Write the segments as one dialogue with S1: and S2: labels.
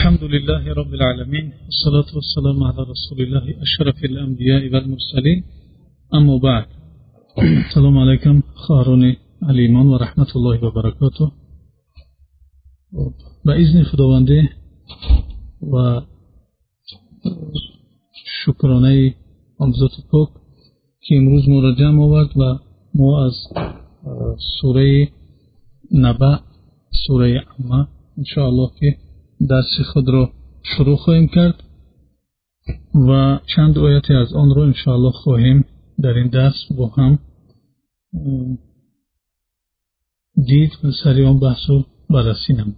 S1: الحمد لله رب العالمين والصلاة والسلام على رسول الله أشرف الأنبياء والمرسلين أما بعد السلام عليكم خارون الإيمان ورحمة الله وبركاته بإذن خداوندی و شکرانه آموزات پاک که امروز ما را جمع آورد و ما از سوره نبأ سوره عامه انشاءالله که درس خود را شروع خواهیم کرد و چند آیاتی از آن را انشاءالله خواهیم در این درس با هم دید و سری آن بحث رو بررسی نمود.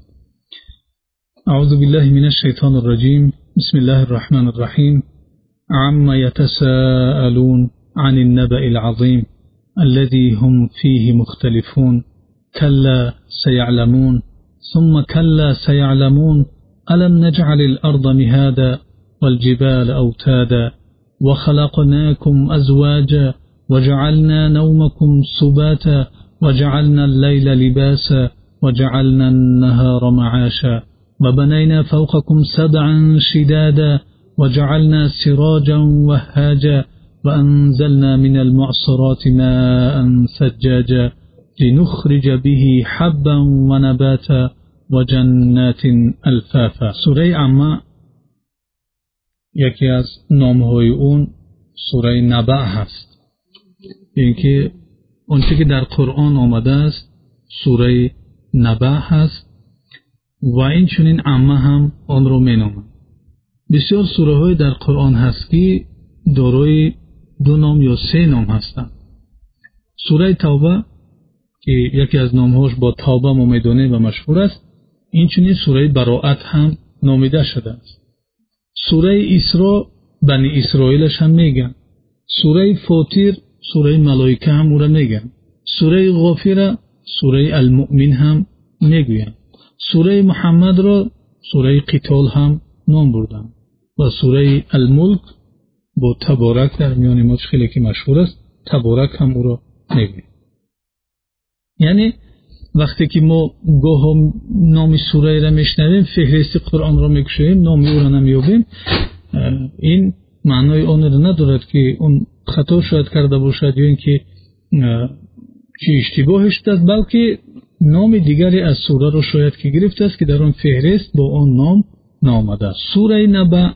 S1: اعوذ بالله من الشیطان الرجیم بسم الله الرحمن الرحیم عما يتساءلون عن النبأ العظیم الذي هم فيه مختلفون كلا سيعلمون ثم كلا سيعلمون ألم نجعل الأرض مهادا والجبال أوتادا وخلقناكم أزواجا وجعلنا نومكم سباتا وجعلنا الليل لباسا وجعلنا النهار معاشا وبنينا فوقكم سبعا شدادا وجعلنا سراجا وهاجا وأنزلنا من المعصرات ماء ثجاجا لنخرج به حبا ونباتا وجنات الفافا. سوره عامه یکی از نامهای اون سوره نبأ هست، اینکه اونچه که در قرآن آمده است سوره نبأ هست و این چنین عامه هم آن رو مینامند. بسیار سوره های در قرآن هست که دارای دو نام یا سه نام هستند. سوره توبه که یکی از نامهاش با توبه ما میدونه و مشهور است، این چنین سوره براءت هم نامیده شده است. سوره اسراء بنی اسرائیلش هم میگن. سوره فاطر سوره ملائکه هم او را میگن. سوره غافر سوره المؤمن هم میگوین. سوره محمد را سوره قتال هم نام بردن و سوره الملک با تبارک در میان ما خیلی که مشهور است، تبارک هم او را میگوین. یعنی وقتی که ما گاه نام سوره را میشنویم، فهرست قرآن را میکشیم، نام او را نمیابیم، این معنای آن را ندارد که اون خطا شاید کرده باشد یا اینکه چی اشتباهش است، بلکه نام دیگری از سوره را شاید که گرفته است که در آن فهرست با آن نام نامده است. سوره نبأ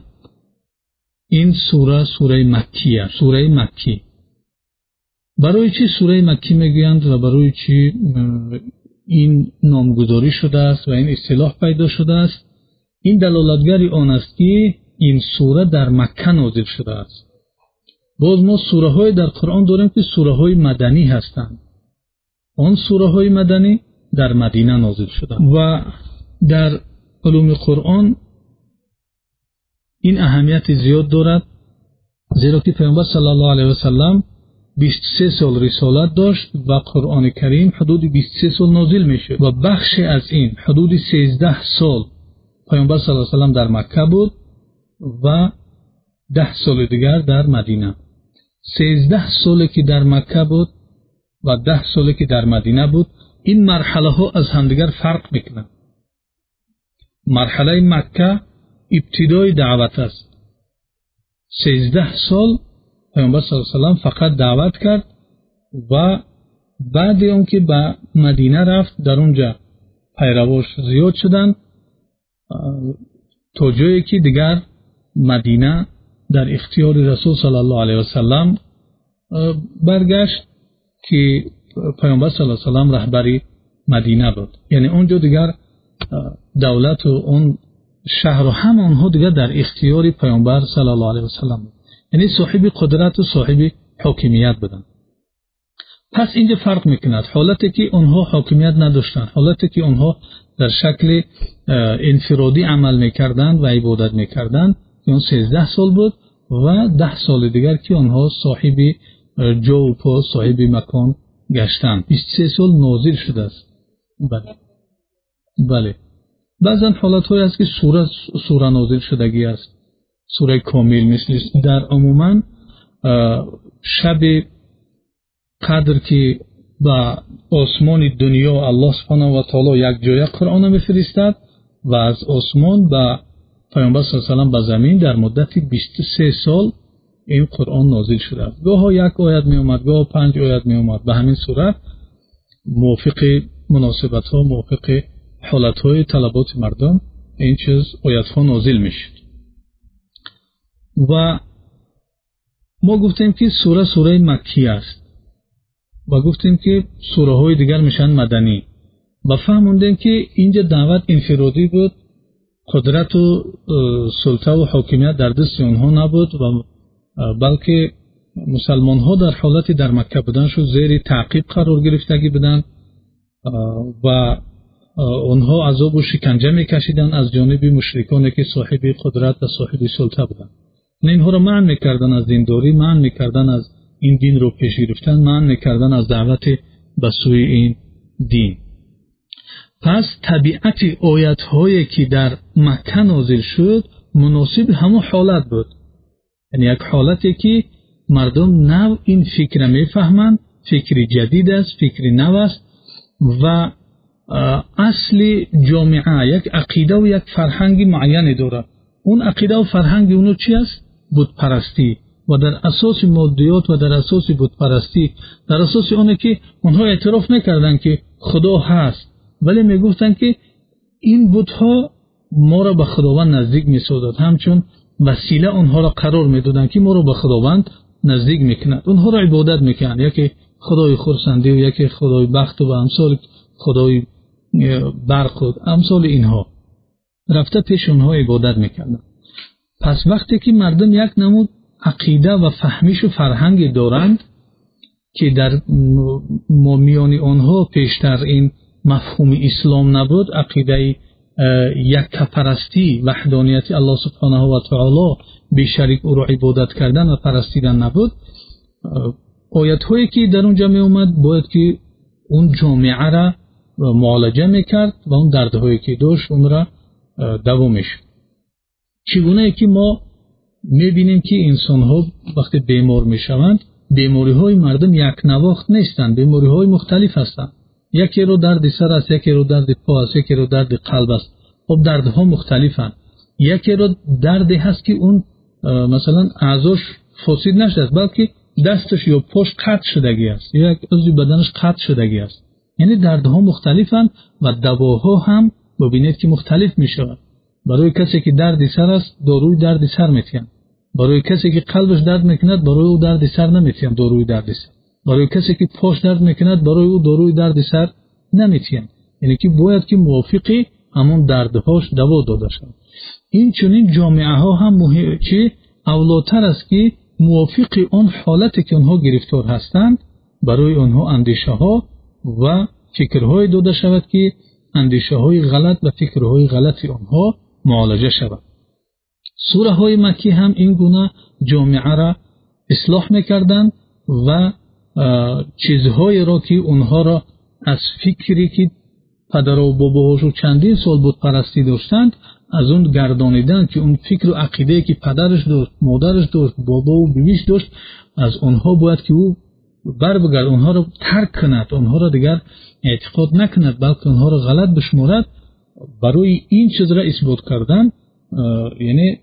S1: این سوره مکی است، سوره مکی. برای چی سوره مکی میگویند و برای چی این نامگذاری شده است و این اصطلاح پیدا شده است؟ این دلالتگری آن است که این سوره در مکه نازل شده است. باز ما سوره های در قرآن داریم که سوره های مدنی هستند. آن سوره های مدنی در مدینه نازل شده و در علوم قرآن این اهمیت زیاد دارد، زیرا که پیامبر صلی الله علیه و سلم 23 سال رسالت داشت و قرآن کریم حدود 23 سال نازل میشد و بخشی از این حدود 13 سال پیامبر صلی الله علیه و سلم در مکه بود و 10 سال دیگر در مدینه. 13 سالی که در مکه بود و 10 سالی که در مدینه بود، این مرحله ها از همدیگر فرق میکنند. مرحله مکه ابتدای دعوت است. 13 سال پیامبر صلی الله علیه و سلم فقط دعوت کرد و بعد اون که به مدینه رفت، در اونجا پیرواش زیاد شدند تا جایی که دیگر مدینه در اختیار رسول صلی الله علیه و سلم برگشت که پیامبر صلی الله علیه و سلم رهبری مدینه بود. یعنی اونجا دیگر دولت و اون شهر و هم آنها دیگر در اختیار پیامبر صلی الله علیه و سلم بود، یعنی صاحب قدرت و صاحب حاکمیت بودن. پس اینجا فرق میکند حالتی که آنها حاکمیت نداشتند، حالتی که آنها در شکل انفرادی عمل میکردند و عبادت میکردند، اون 13 سال بود و 10 سال دیگر که آنها صاحب جا و پا، صاحب مکان گشتند. 23 سال نازل شده است. بله. بعضا حالت های است که سوره نازل شدگی است، سوره کامل مثل در عموما شب قدر که با آسمان دنیا الله سبحانه و تعالی یک جای قرآن میفرستد و از آسمان به پیامبر صلی الله علیه و آله به زمین در مدت 23 سال این قرآن نازل شده است. گاه یک آیت می اومد، گاه 5 آیت می اومد. به همین صورت موافق مناسبت ها، موافق حالت های طلبات مردم این چیز آیت ها نازل می شد. و ما گفتیم که سوره مکی است و گفتیم که سوره های دیگر میشن مدنی و فهموندیم که اینجا دعوت انفرادی بود، قدرت و سلطه و حاکمیت در دست اونها نبود و بلکه مسلمان ها در حالتی در مکه بودن شد زیر تعقیب قرار گرفتگی بودن و اونها عذاب و شکنجه میکشیدن از جانب مشرکانی که صاحب قدرت و صاحب سلطه بودن. اینها را منع میکردن از دینداری، منع میکردن از این دین رو پیش گرفتن، منع میکردن از دعوت به سوی این دین. پس طبیعت آیات هایی که در مکه نازل شد مناسب همون حالت بود، یعنی یک حالتی که مردم نو این فکر میفهمند، فکر جدید است، فکر نو است و اصل جامعه یک عقیده و یک فرهنگ معینی دارد. اون عقیده و فرهنگ اونو چی است؟ بت پرستی و در اساس مادیات و در اساس بت پرستی، در اساس اونه که اونها اعتراف نکردن که خدا هست ولی میگفتن که این بت ها ما را به خداوند نزدیک میسازد، همچون وسیله اونها را قرار میدادن که ما را به خداوند نزدیک میکند. اونها را عبادت میکنند، یکی خدای خورسندی و یکی خدای بخت و امثال خدای برق و امثال اینها رفته پیش اونها عبادت میکردن. پس وقتی که مردم یک نمود عقیده و فهمیش و فرهنگ دارند که در میان آنها پیشتر این مفهوم اسلام نبود، عقیده یک پرستی وحدانیت الله سبحانه و تعالی بی شریک او را عبادت کردن و پرستیدن نبود، آیت هایی که در اونجا می اومد باید که اون جامعه را معالجه میکرد و اون دردهایی که داشت اون را دوامش. چگونه ای که ما میبینیم که انسان ها وقتی بیمار میشوند، بیماری های مردم یک نواخت نیستند، بیماری های مختلف هستند. یکی رو درد سر است، یکی رو درد پا است، یکی رو درد قلب است. خب دردها مختلفند. یکی رو دردی هست که اون مثلا اعضاش فاسد نشده بلکه دستش یا پاش قطع شدگی است، یا یک عضو بدنش قطع شدگی است. یعنی دردها مختلفند و دواها هم ببینید که مختلف میشود. برای کسی که درد سر است داروی درد سر میتین، برای کسی که قلبش درد میکند برای او درد سر نمیتین داروی درد سر، برای کسی که پاش درد میکند برای او داروی درد سر نمیتین. یعنی که باید که موافقی همون دردهاش دوا داده شود. این چنین جامعه ها هم مهم که اولاتر است که موافق آن حالتی که آنها گرفتار هستند برای آنها اندیشه ها و فکرهای داده شود که اندیشه های غلط و فکرهای غلط آنها معالجه شود. سوره های مکی هم این گونه جامعه را اصلاح میکردند و چیزهایی را که اونها را از فکری که پدر و باباهاشو چندین سال بود پرستی داشتند از اون گردانیدن که اون فکر و عقیده که پدرش داشت، مادرش داشت، بابا و بیویش داشت، از اونها باید که او بر بگرد، اونها را ترک کند، اونها را دیگر اعتقاد نکند بلکه اونها را غلط بشمارد. برای این چیز را اثبات کردن یعنی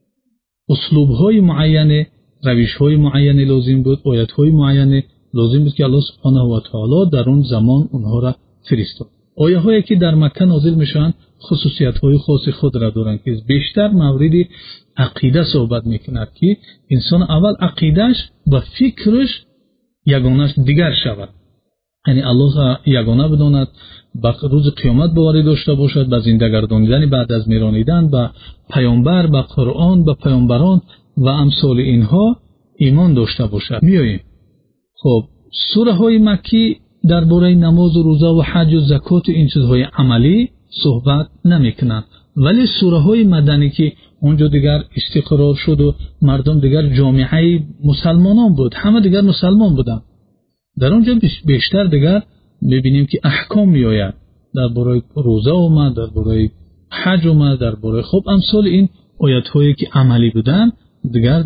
S1: اسلوب‌های معین، روش‌های معین لازم بود، آیات‌های معین لازم بود که الله سبحانه و تعالی در اون زمان اونها را فرستاد. آیه‌هایی که در مکه نازل میشن خصوصیت‌های خاص خود را دارند که بیشتر مورد عقیده صحبت میکند که انسان اول عقیدهش و فکرش یگانش دیگر شود، یعنی الله را یگانه بداند، به روز قیامت باوری داشته باشد، به زنده گردانیدن بعد از میرانیدن، به پیامبر، به قرآن، به پیامبران و امثال اینها ایمان داشته باشد. میاییم خب سوره های مکی درباره نماز و روزه و حج و زکات و این چیزهای عملی صحبت نمیکنند، ولی سوره های مدنی که اونجا دیگر استقرار شد و مردم دیگر جامعه مسلمانان بود، همه دیگر مسلمان بودند، در اونجا بیشتر دیگر میبینیم که احکام میآید، درباره روزه اومد، درباره حج اومد، درباره خب امثال این آیات هایی که عملی بودن دیگر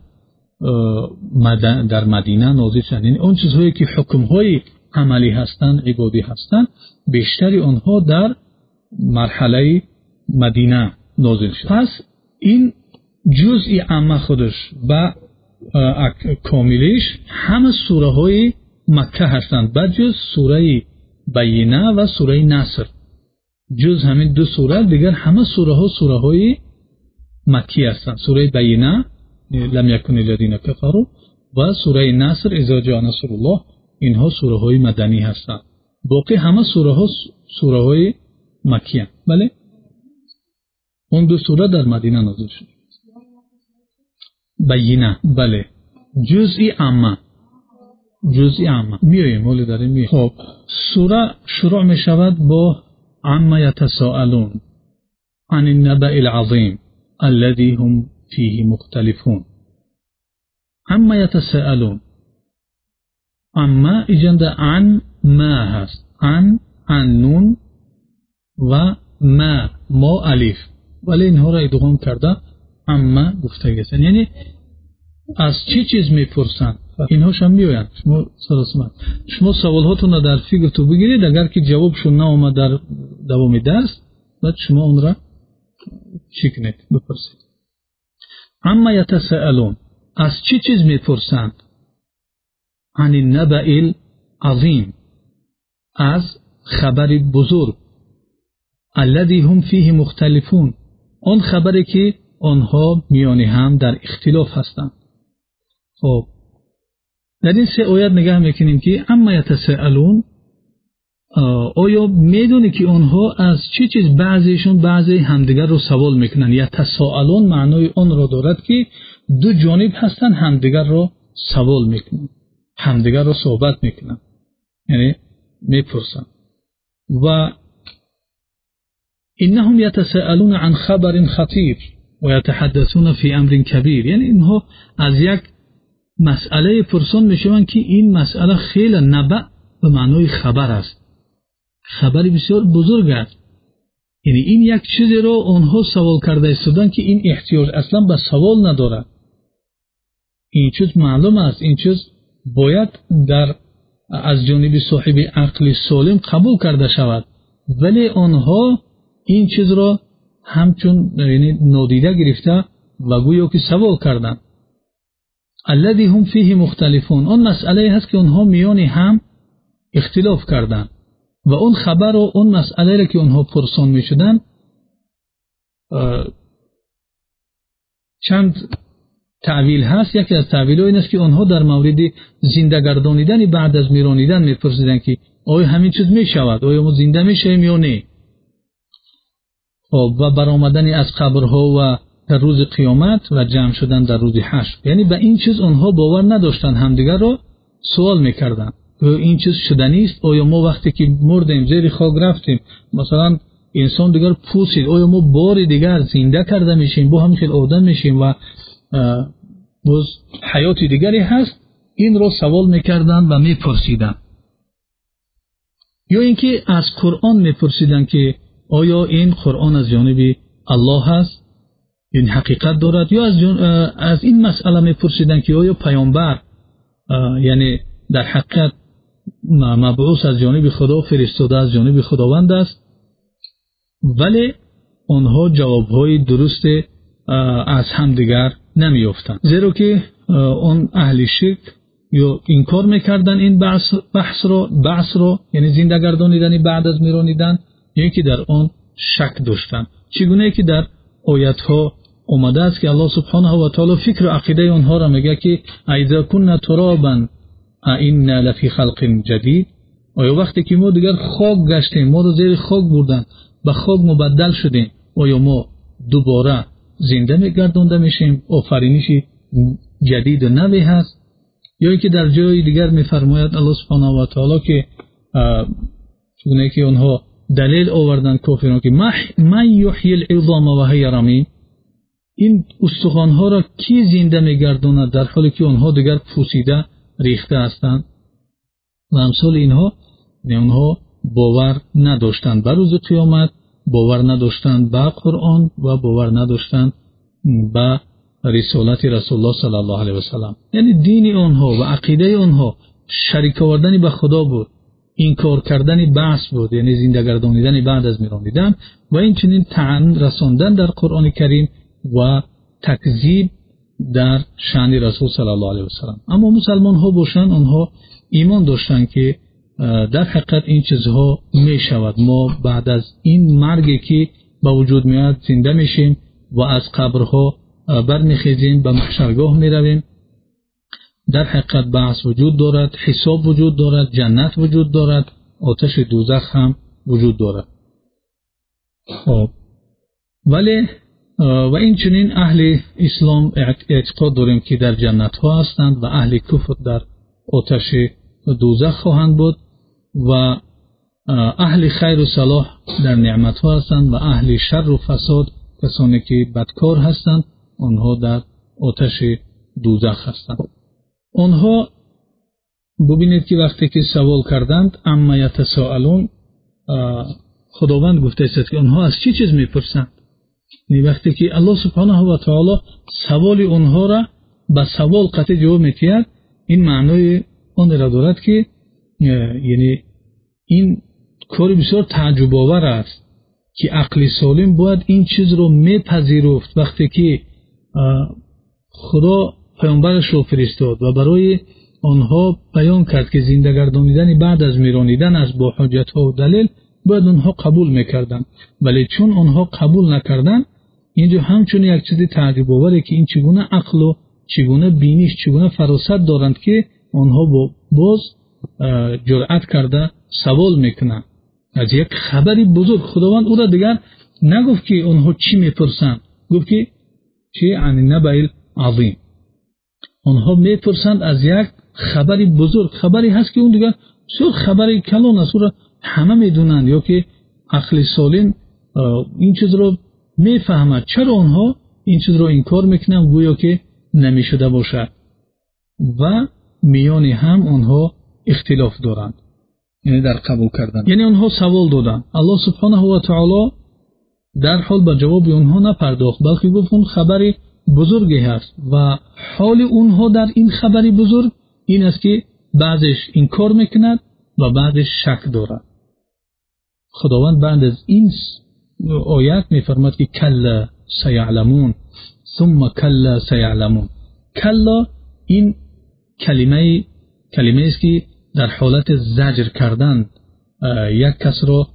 S1: در مدینه نازل شدند. یعنی اون چیزهایی که حکم های عملی هستند، عبادی هستند، بیشتری آنها در مرحله مدینه نازل شد. پس این جزئی عامه خودش و کاملیش همه سوره های مکه هستند بجز سوره بینه و سوره نصر. جز همین دو سوره دیگر همه سوره های مکی هستند. سوره بینه لم یکن الذین کفروا و سوره نصر اذا جاء نصر الله، اینها سوره های مدنی هستند. باقی همه سوره های مکی هستند. بله اون دو سوره در مدینه نازل شد. بینه بله جزئی عامه میایم ولی داریم میایم. خب سوره شروع می شود با عما یتساءلون عن النبأ العظیم الذي هم فيه مختلفون. عما یتساءلون، عما ایجاد عن ما هست، عن نون و ما الف، ولی اینها را ادغام کرده عما گفته گستن، یعنی از چه چیز میپرسند اینهاش هم میآیند. شما سوالهاتون را در فکر تو بگیرید، اگر که جوابشون ناآمد در دوام درس بعد شما اون را چی کنید بپرسید. عما یتساءلون، از چه چیز میپرسند؟ عن النبأ العظیم، از خبر بزرگ، الذی هم فیه مختلفون، آن خبری که آنها میان هم در اختلاف هستند. خب در این سه آیت نگاه میکنیم که اما یتساءلون، آیا میدونی که آنها از چه چیز بعضیشون بعضی همدیگر رو سوال میکنن؟ یتساءلون معنای آن را دارد که دو جانب هستن همدیگر رو سوال میکنن، همدیگر رو صحبت میکنن، یعنی میپرسن. و انهم یتساءلون عن خبر خطیر و یتحدثون فی امر کبیر، یعنی اینها از یک مسئله پرسان میشوند که این مسئله خیلی نبأ به معنای خبر است، خبری بسیار بزرگ است. یعنی این یک چیزی رو آنها سوال کرده استودن که این احتیاج اصلا به سوال ندارد. این چیز معلوم است، این چیز باید از جانب صاحب عقل سالم قبول کرده شود، ولی آنها این چیز را همچون یعنی نادیده گرفته و گویا که سوال کردند. الذی هم فیه مختلفون، آن مسئله هست که آنها میان هم اختلاف کردند و اون خبر و اون مسئله را که آنها پرسان میشدن چند تعویل هست. یکی از تعویل ها این است که آنها در مورد زنده گردانیدن بعد از میرانیدن میپرسیدن که آیا همین چیز میشود، آیا ما زنده میشیم یا نه، و برآمدن از قبرها و در روز قیامت و جمع شدن در روز حشر. یعنی به این چیز آنها باور نداشتند، همدیگر را سوال میکردند این چیز شدنی است، آیا ما وقتی که مردیم زیر خاک رفتیم مثلا انسان دیگر پوسید، آیا ما بار دیگر زنده کرده میشیم، با هم خیلی آدم میشیم و باز حیات دیگری هست؟ این را سوال میکردند و میپرسیدند. یا اینکه از قرآن میپرسیدند که آیا این قرآن از جانب الله هست، این حقیقت دارد، یا از این مسئله میپرسیدند که آیا پیامبر یعنی در حقیقت مبعوث از جانب خدا، فرستاده از جانب خداوند است. ولی آنها جوابهای درست از هم دیگر نمیافتند، زیرا که اون اهل شرک یا انکار میکردن این بحث رو یعنی زنده گردانیدن بعد از میرانیدن، یعنی که در آن شک داشتند. چگونه که در آیت ها اومده است که الله سبحانه و تعالی فکر و عقیده آنها را میگه که اذا كنا ترابا اینا لفی خلق جدید، آیا وقتی که ما دیگر خاک گشتیم، ما رو زیر خاک بردن، به خاک مبدل شدیم، آیا ما دوباره زنده میگردونده میشیم؟ آفرینشی جدید و نوی هست. یا اینکه در جای دیگر میفرماید الله سبحانه و تعالی که چگونه که آنها دلیل آوردن کافران که من یحیی العظام و هی رمیم، این استخوانها را کی زنده میگرداند در حالی که آنها دیگر پوسیده ریخته هستند؟ و امثال اینها باور نداشتند به روز قیامت، باور نداشتند به قرآن و باور نداشتند به رسالت رسول الله صلی الله علیه و سلم. یعنی دین آنها و عقیده آنها شریک آوردن به خدا بود، انکار کردن بعث بود، یعنی زنده گردانیدن بعد از میرانیدن، و این چنین طعن رساندن در قرآن کریم و تکذیب در شأن رسول صلی الله علیه و سلم. اما مسلمان ها باشند آنها ایمان داشتند که در حقیقت این چیزها می شود. ما بعد از این مرگی که به وجود میاد زنده میشیم و از قبرها برمیخیزیم، به محشرگاه میرویم. در حقیقت بحث وجود دارد، حساب وجود دارد، جنت وجود دارد، آتش دوزخ هم وجود دارد. ولی و این چنین اهل اسلام اعتقاد داریم که در جنت ها هستند و اهل کفر در آتش دوزخ خواهند بود و اهل خیر و صلاح در نعمت ها هستند و اهل شر و فساد، کسانی که بدکار هستند، آنها در آتش دوزخ هستند. آنها ببینید که وقتی که سوال کردند اما یتساءلون، خداوند گفته است که آنها از چه چیز میپرسند؟ وقتی که الله سبحانه و تعالی سوال آنها را به سوال قطع جواب میتید، این معنای آن را دارد که یعنی این کار بسیار تعجب آور است که عقل سالم باید این چیز رو میپذیرفت. وقتی که خدا پیامبرش رو فرستاد و برای آنها بیان کرد که زنده گردانیدن بعد از میرانیدن از با حجت ها و دلیل باید آنها قبول میکردن، ولی چون آنها قبول نکردن، اینجا همچون یک چیز تعجب آوره که این چگونه عقل و چگونه بینش، چگونه فراست دارند که آنها باز جرأت کرده سوال میکنن از یک خبری بزرگ. خداوند او را دیگر نگفت که آنها چی میپرسند، گفت که چی عن النبأ العظیم. آنها میپرسند از یک خبری بزرگ، خبری هست که اون دیگر بسیار خبری کلان است، او را همه میدونند، یا که عقل سالم این چیز رو میفهمد. چرا آنها این چیز رو انکار میکنند گویا که نمیشده باشد؟ و میان هم آنها اختلاف دارند، یعنی در قبول کردن. یعنی آنها سوال دادند، الله سبحانه و تعالی در حال به جواب آنها نپرداخت، بلکه گفت اون خبری بزرگی هست و حال اونها در این خبری بزرگ این است که بعضش انکار میکند و بعضش شک دارد. خداوند بعد از این آیت میفرماد که کلا سیعلمون ثم کلا سیعلمون. کلا این کلمه است که در حالت زجر کردن یک کس را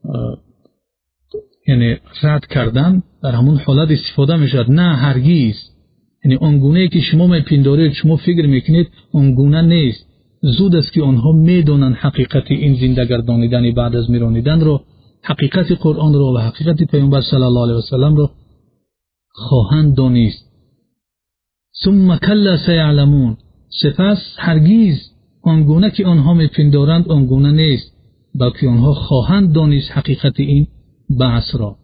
S1: یعنی رد کردن، در همون حالت استفاده میشد. نه هرگز، یعنی آنگونه که شما میپندارید، شما فکر میکنید آنگونه نیست. زود است که آنها میدونن حقیقت این زنده گردانیدن بعد از میرانیدن رو، حقیقت قرآن رو و حقیقت پیامبر صلی الله علیه و سلم رو خواهند دانست. ثم کلا سیعلمون، سپس هرگز آنگونه که آنها میپندارند آنگونه نیست، بلکه آنها خواهند دانست حقیقت این بحث را،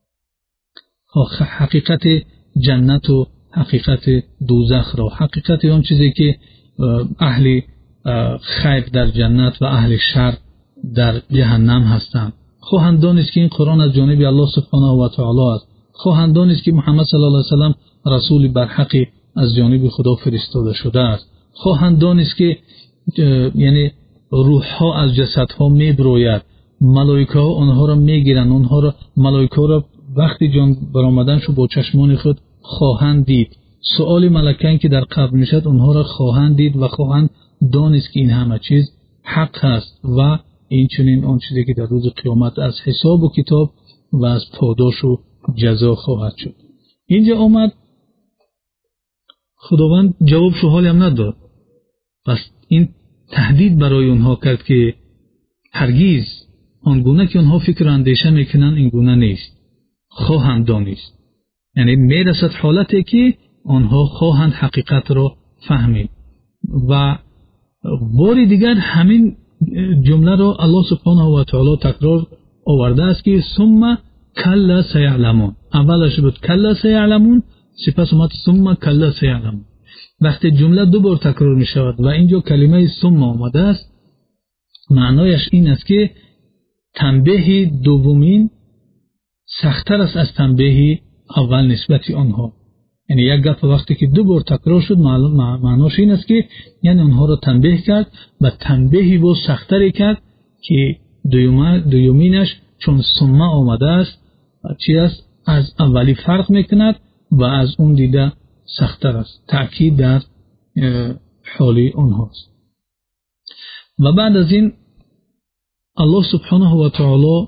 S1: حقیقت جنت و حقیقت دوزخ را، حقیقت آن چیزی که اهل خیر در جنت و اهل شر در جهنم هستند. خواهند دانست که این قرآن از جانب الله سبحانه و تعالی است. خواهند دانست که محمد صلی الله علیه و سلم رسول برحق از جانب خدا فرستاده شده است. خواهند دانست که یعنی روح ها از جسد ها میبروید، ملائکه ها آنها را میگیرند، آنها را ملائکه را وقتی جان برآمدنشو با چشمان خود خواهند دید. سؤال ملکین که در قبر میشد آنها را خواهند دید و خواهند دانست که این همه چیز حق است و این چنین آن چیزی که در روز قیامت از حساب و کتاب و از پاداش و جزا خواهد شد. اینجا آمد خداوند جواب شو حالی هم نداد، پس این تهدید برای اونها کرد که هرگز آنگونه که اونها فکر اندیشه میکنن اینگونه نیست، خواهند دانست. یعنی میرسد حالتی که آنها خواهند حقیقت را فهمید. و بار دیگر همین جمله را الله سبحانه و تعالی تکرار آورده است که ثم کلا سیعلمون. اولش بود کلا سیعلمون، سپس اومد ثم کلا سیعلمون. وقتی جمله دو بار تکرار می شود و اینجا کلمه ثم آمده است، معنایش این است که تنبیه دومین سخت‌تر است از تنبیه اول نسبت آنها. یعنی یک گپ وقتی که دو بار تکرار شد معناش این است که یعنی آنها را تنبیه کرد و تنبیه با سخت‌تری کرد که دومینش چون ثم آمده است چی است از اولی فرق میکند و از اون دیده سخت‌تر است. تأکید در حال اونهاست. و بعد از این الله سبحانه و تعالی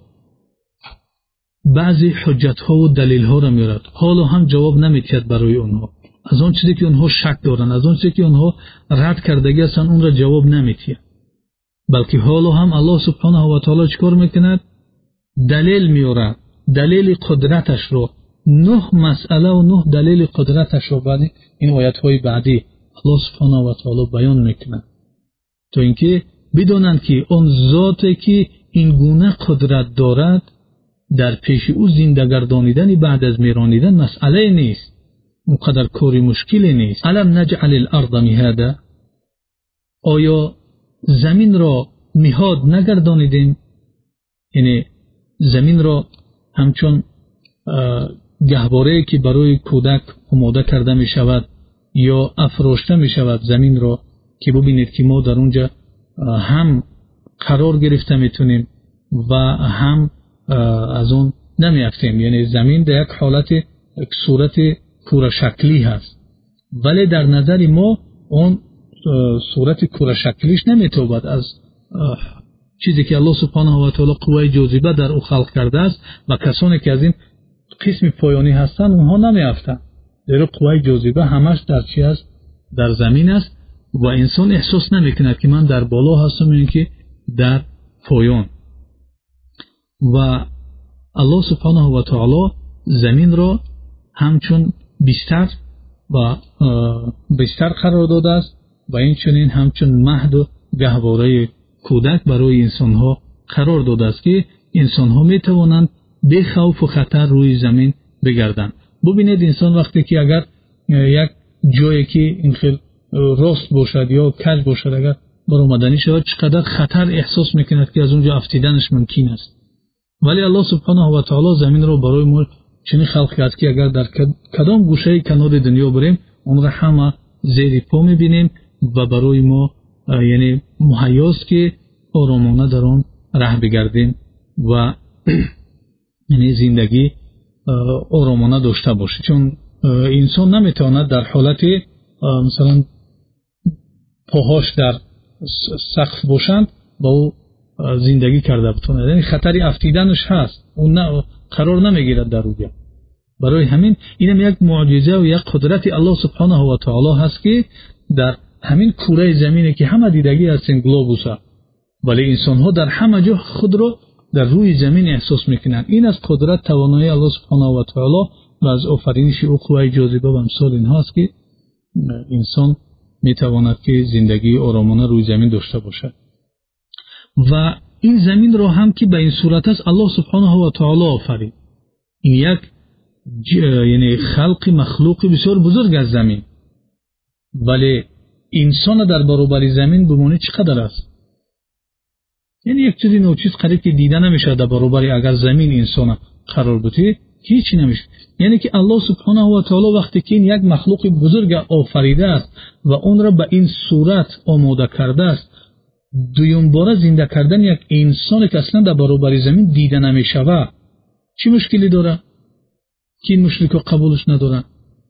S1: بعضی حجت ها و دلیل ها را میارد، حالا هم جواب نمیدهد برای اونها. از اون چیزی که اونها شک دارن، از اون چیزی که اونها رد کردگی هستن، اون را جواب نمیدهد، بلکه حالا هم الله سبحانه و تعالی چیکار میکند؟ دلیل میارد، دلیل قدرتش رو، 9 مسئله و 9 دلیل قدرتش رو بعد این آیات های بعدی الله سبحانه و تعالی بیان میکند، تا اینکه بدانند که اون ذاتی که این گونه قدرت دارد در پیش او زنده گردانیدن بعد از میرانیدن مسئله نیست، اونقدر کاری مشکلی نیست. الم نجعل الارض مهادا، آیا زمین را مهاد نگردانیدیم؟ یعنی زمین را همچون گهواره که برای کودک آماده کرده می شود یا افراشته می شود زمین را، که ببینید که ما در اونجا هم قرار گرفته میتونیم و هم از اون نمیافتیم. یعنی زمین در یک حالت صورت کوره شکلی هست، ولی در نظر ما اون صورت کوره شکلیش نمیتوبد از چیزی که الله سبحانه و تعالی قوه جاذبه در او خلق کرده است و کسانی که از این قسم پایانی هستند اونها نمیافتند. در قوه جاذبه همش در چی است؟ در زمین است و انسان احساس نمیکند که من در بالا هستم یا که در پایان. و الله سبحانه و تعالی زمین را همچون بستر قرار داده است و این چنین همچون مهد و گهواره کودک برای انسان ها قرار داده است که انسان ها می توانند بی خوف و خطر روی زمین بگردند. ببینید انسان وقتی که اگر یک جایی که این خیلی راست باشد یا کج باشد اگر برآمدنی شود چقدر خطر احساس میکند که از اونجا افتیدنش ممکن است، ولی الله سبحانه و تعالی زمین رو برای ما چنین خلق کرد که اگر در کدام گوشه کنار دنیا بریم اون را همه زیر پا میبینیم و برای ما یعنی مهیاست که آرامانه در آن راه بگردیم و یعنی زندگی آرامانه داشته باشیم. چون انسان نمیتواند در حالت مثلا پاهاش در سقف باشند با او زندگی کرده بتونه، یعنی خطری افتیدنش هست، اون قرار نمیگیرد در اونجا. برای همین اینم یک معجزه و یک قدرت الله سبحانه و تعالی هست که در همین کره زمینی که همه دیدگی هستن گلوبوس ها، ولی انسان ها در همه جا خود رو در روی زمین احساس میکنند. این از قدرت توانایی الله سبحانه و تعالی و از آفرینش او قوه جاذبه و امثال این هاست که انسان میتواند که زندگی آرامانه روی زمین داشته باشد. و این زمین را هم که به این صورت است الله سبحانه و تعالی آفرید. این یک یعنی خلق مخلوق بسیار بزرگ از زمین، ولی انسان در برابر زمین بمونه چقدر است؟ یعنی یک چیزی نوچیز قریب که دیده نمیشه در برابر اگر زمین انسان قرار بوده هیچی نمیشه. یعنی که الله سبحانه و تعالی وقتی که این یک مخلوق بزرگ آفریده است و اون را به این صورت آماده کرده است، دویم باره زنده کردن یک انسان که اصلا در برابر زمین دیده نمیشود چی مشکلی داره که این مشرکا قبولش ندارن؟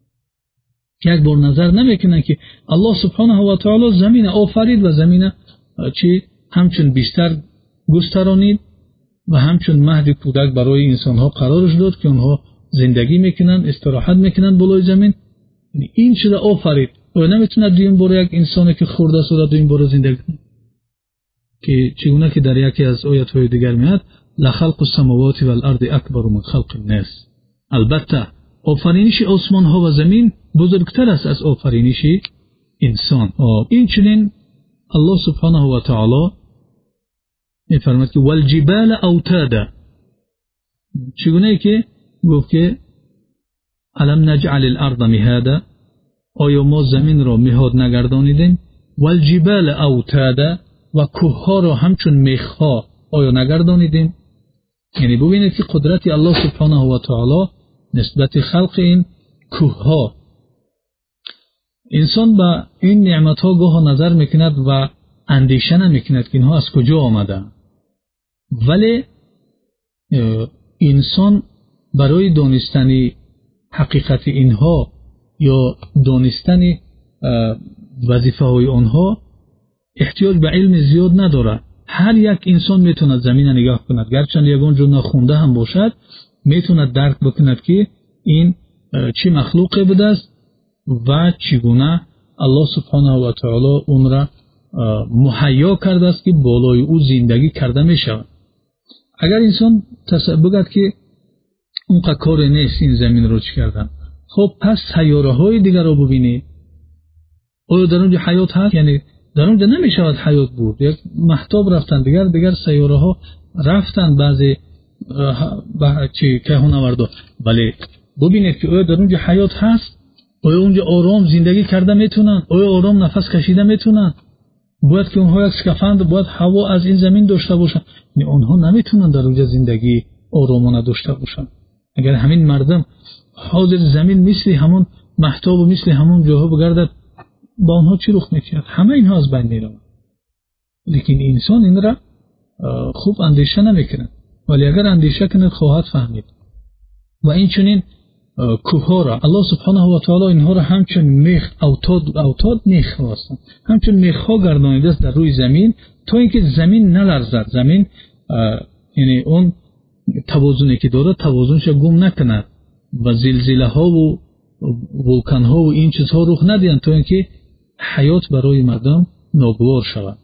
S1: یک بار نظر نمیکنن که الله سبحانه و تعالی زمین آفرید و زمین چی همچون بیشتر گسترانید و همچون مهد کودک برای انسان ها قرارش داد که اونها زندگی میکنن، استراحت میکنن بالای زمین. این چیز آفرید و نمیتونه دویم بار یک انسانی که خورده است و دویم بار زندگی کنه، که چگونه که در یکی از آیات های دیگر میاد لخلق السماوات والارض اکبر من خلق الناس. البته آفرینش آسمان ها و زمین بزرگتر است از آفرینش انسان. این چنین الله سبحانه و تعالی میفرماید که والجبال اوتادا، چگونه که گفت که الم نجعل الارض مهادا، آیا ما زمین را مهاد نگردانیدیم؟ والجبال اوتادا، و کوه ها را همچون میخ ها آیا نگردانیدیم؟ یعنی ببینید که قدرت الله سبحانه و تعالی نسبت خلق این کوه ها. انسان با این نعمت ها گاه نظر میکند و اندیشه نمیکند که اینها از کجا آمده، ولی انسان برای دانستن حقیقت اینها یا دانستن وظیفه های آنها احتیاج به علم زیاد نداره. هر یک انسان میتونه زمین نگاه کند، گرچند یگان جو نخونده هم باشد میتونه درک بکند که این چی مخلوقی بوده است و چگونه الله سبحانه و تعالی اون را مهیا کرده است که بالای او زندگی کرده می شود. اگر انسان بگوید که اون کار نیست این زمین رو چی کردن، خب پس سیاره های دیگر رو ببینید، آیا در اونجا حیات هست؟ یعنی در اونجا نمی شود حیات بود. یک مهتاب رفتن، دیگر سیاره ها رفتن، بعضی کهناوردا، ولی ببینید که آیا در اونجا حیات هست؟ آیا اونجا آرام زندگی کرده میتونن؟ آیا آرام نفس کشیده میتونن؟ باید که اونها یک اسکافاندر، باید هوا از این زمین داشته باشن. نه، اونها نمیتونن در اونجا زندگی آرامانه داشته باشن. اگر همین مردم حاضر زمین مثل همون مهتاب و مثل همون جاها بگردد، با اونها چی رخ میکرد؟ همه اینها از بین میرود. لیکن انسان این را خوب اندیشه نمیکنه، ولی اگر اندیشه کنه خواهد فهمید. و این چنین کوه را الله سبحانه و تعالی اینها را همچون میخ اوتاد میخ هستند، همچون میخ ها گردانیده است در روی زمین تا اینکه زمین نلرزد. زمین یعنی اون توازنی که داره توازنش گم نکنه و زلزله ها و ولکان ها و این چیزها رخ ندهند تا اینکه حیات برای مردم ناگوار شود.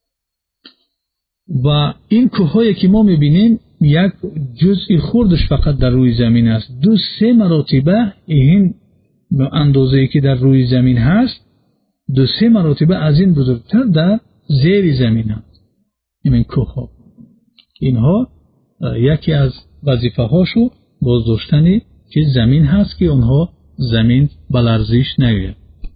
S1: و این کوه هایی که ما میبینیم یک جزئی خوردش فقط در روی زمین است. 2-3 مراتبه این اندازه‌ای که در روی زمین هست 2-3 مراتبه از این بزرگتر در زیر زمین هست. این کوه ها، اینها یکی از وظیفه هاشو بازداشتن که زمین هست که اونها زمین بلرزش نیاید.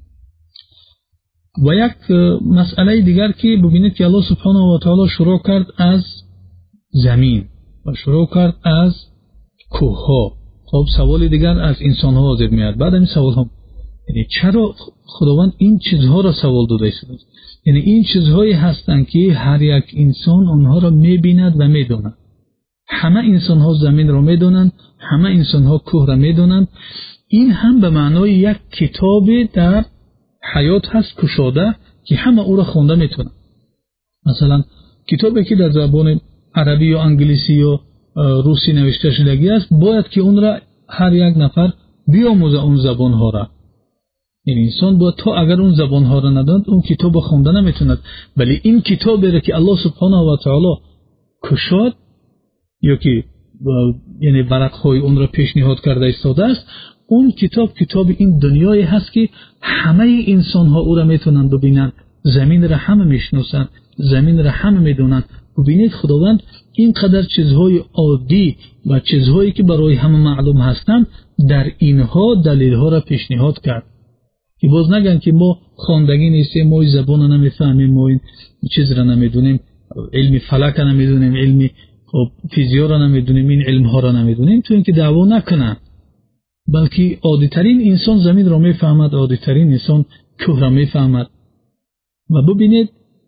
S1: و یک مسئله دیگر که ببینید که الله سبحانه و تعالی شروع کرد از زمین و شروع کرد از کوه ها. خب سوال دیگر از انسان ها حاضر میاد. بعد این سوال هم یعنی چرا خداوند این چیزها را سوال داده است؟ یعنی این چیزهایی هستند که هر یک انسان آنها را میبیند و میداند. همه انسان ها زمین را میدانند، همه انسان ها کوه را میدانند. این هم به معنای یک کتاب در حیات هست کشاده که همه او را خونده میتونن. مثلا کتابی که در زبان عربی یا انگلیسی یا روسی نوشته شدگی است، باید که اون را هر یک نفر بیاموزه اون زبان ها را. این انسان باید تا اگر اون زبان ها را نداند اون کتاب خونده نمیتوند. ولی این کتابی را که الله سبحانه و تعالی کشاد یا که یعنی ورق های اون را پیشنهاد کرده ایستاده است، اون کتاب این دنیای هست که همه انسان ها او را میتونن ببینن. زمین را همه میشناسن، زمین را همه میدونن. ببینید خداوند اینقدر چیزهای عادی و چیزهایی که برای همه معلوم هستند در اینها دلیل ها را پیشنهاد کرد که باز نگن که ما خواندگی نیستیم، ما زبان را نمیفهمیم، ما این چیز را نمیدونیم، علم فلک را نمیدونیم، علم فیزیک را نمیدونیم، این علم ها را نمیدونیم. تو اینکه دعوا نکنن، بلکه عادی‌ترین انسان زمین را میفهمد، عادی‌ترین انسان کوه را میفهمد. و ببینید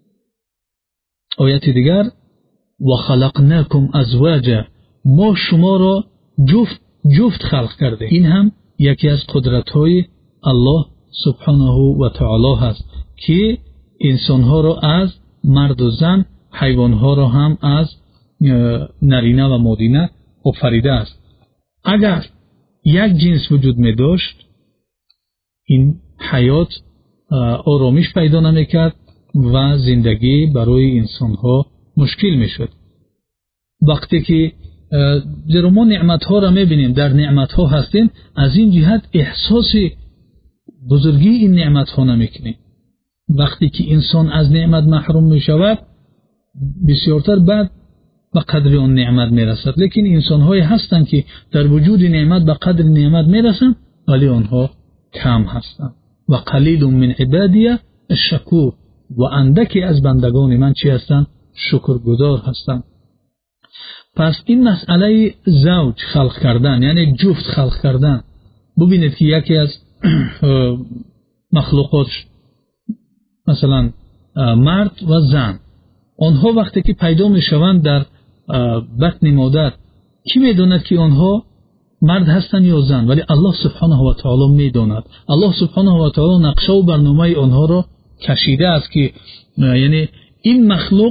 S1: آیت دیگر و خلقناکم ازواجا، ما شما را جفت خلق کرده. این هم یکی از قدرت‌های الله سبحانه و تعالی هست که انسان‌ها را از مرد و زن، حیوان‌ها را هم از نرینه و مادینه آفریده است. اگر یک جنس وجود می داشت این حیات آرامش پیدا نمی کرد و زندگی برای انسان ها مشکل می شد. وقتی که زیرا ما نعمت ها را می بینیم، در نعمت ها هستیم، از این جهت احساس بزرگی این نعمت ها نمی کنیم. وقتی که انسان از نعمت محروم می شود بسیارتر بعد به قدر آن نعمت می رسد. لیکن انسان های هستند که در وجود نعمت به قدر نعمت می رسند ولی آنها کم هستند. و قلیل من عبادی الشکور، و اندکی از بندگان من چی هستند؟ شکرگزار هستند. پس این مسئله زوج خلق کردن یعنی جفت خلق کردن، ببینید که یکی از مخلوقات مثلا مرد و زن، آنها وقتی که پیدا می شوند در بطن مادر، کی می داند که آنها مرد هستن یا زن، ولی الله سبحانه و تعالی میداند. الله سبحانه و تعالی نقشه و برنامه آنها را کشیده است که یعنی این مخلوق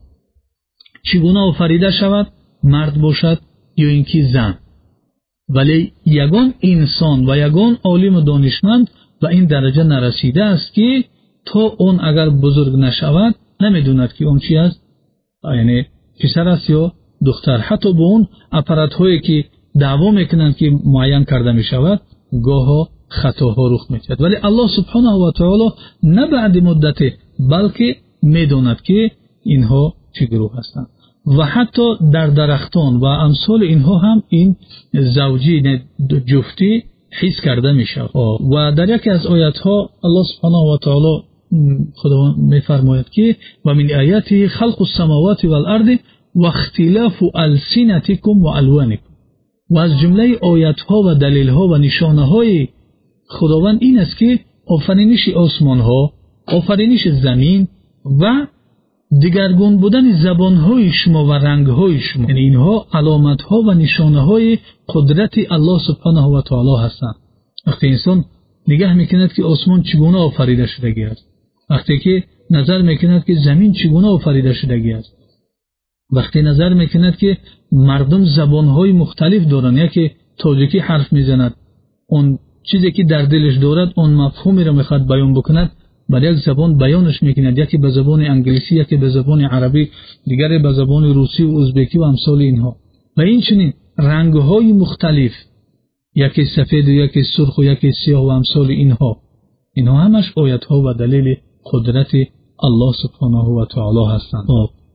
S1: چگونه آفریده شود، مرد باشد یا اینکه زن. ولی یگان انسان و یگان عالم و دانشمند به این درجه نرسیده است که تا اون اگر بزرگ نشود نمیدوند که اون چی است، یعنی پسر است یا دختر. حتی با اون اپارات هایی که دعوا میکنند که معین کرده می شود گاه خطاها رخ میدهد، ولی الله سبحانه و تعالی نه بعد مدت بلکه میداند که اینها چه گروه هستند. و حتی در درختان و امثال اینها هم این زوجی جفتی حس کرده می شود. و در یکی از آیات ها الله سبحانه و تعالی خداوند میفرماید که و من آیاته خلق السماوات والارض و اختلاف السنتکم و الوانکم. و از جمله آیات ها و دلیل ها و نشانه های خداوند این است که آفرینش آسمان ها، آفرینش زمین و دیگرگون بودن زبان های شما و رنگ های شما، یعنی اینها علامت ها و نشانه های قدرت الله سبحانه و تعالی هستند. وقتی انسان نگاه میکند که آسمان چگونه آفریده شدگی است، وقتی که نظر میکند که زمین چگونه آفریده شدگی است، وقتی نظر میکند که مردم زبانهای مختلف دارند، یکی تاجیکی حرف میزند، اون چیزی که در دلش دارد اون مفهومی را میخواد بیان بکند بر یک زبان بیانش میکند، یکی به زبان انگلیسی، یکی به زبان عربی، دیگری به زبان روسی و ازبکی و امثال اینها. و این چنین رنگهای مختلف، یکی سفید و یکی سرخ و یکی سیاه و امثال اینها همش آیات ها و دلیل قدرت الله سبحانه و تعالی هستند.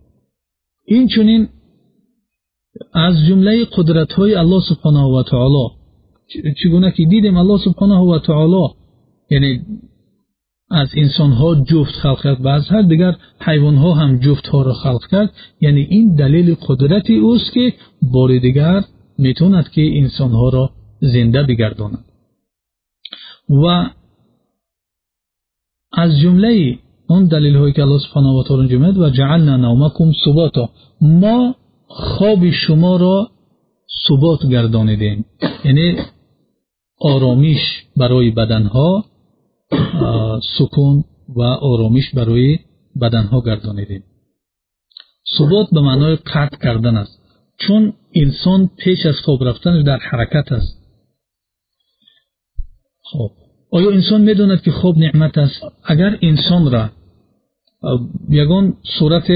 S1: این چنین از جمله قدرت های الله سبحانه و تعالی چگونه که دیدیم الله سبحانه و تعالی یعنی از انسان ها جفت خلق کرد و از هر دیگر حیوان ها هم جفت ها را خلق کرد، یعنی این دلیل قدرت اوست که بار دیگر میتوند که انسان ها را زنده بگرداند. و از جمله اون دلیل هایی که الله سبحانه و تعالی جمعید و جعلنا نومکم سباتا، ما خواب شما را ثبات گردانیدیم، یعنی آرامش برای بدنها، سکون و آرامش برای بدنها گردانیدیم. ثبات به معنای قطع کردن است، چون انسان پیش از خواب رفتنش در حرکت است. خب آیا انسان میدوند که خواب نعمت است؟ اگر انسان را یگان صورت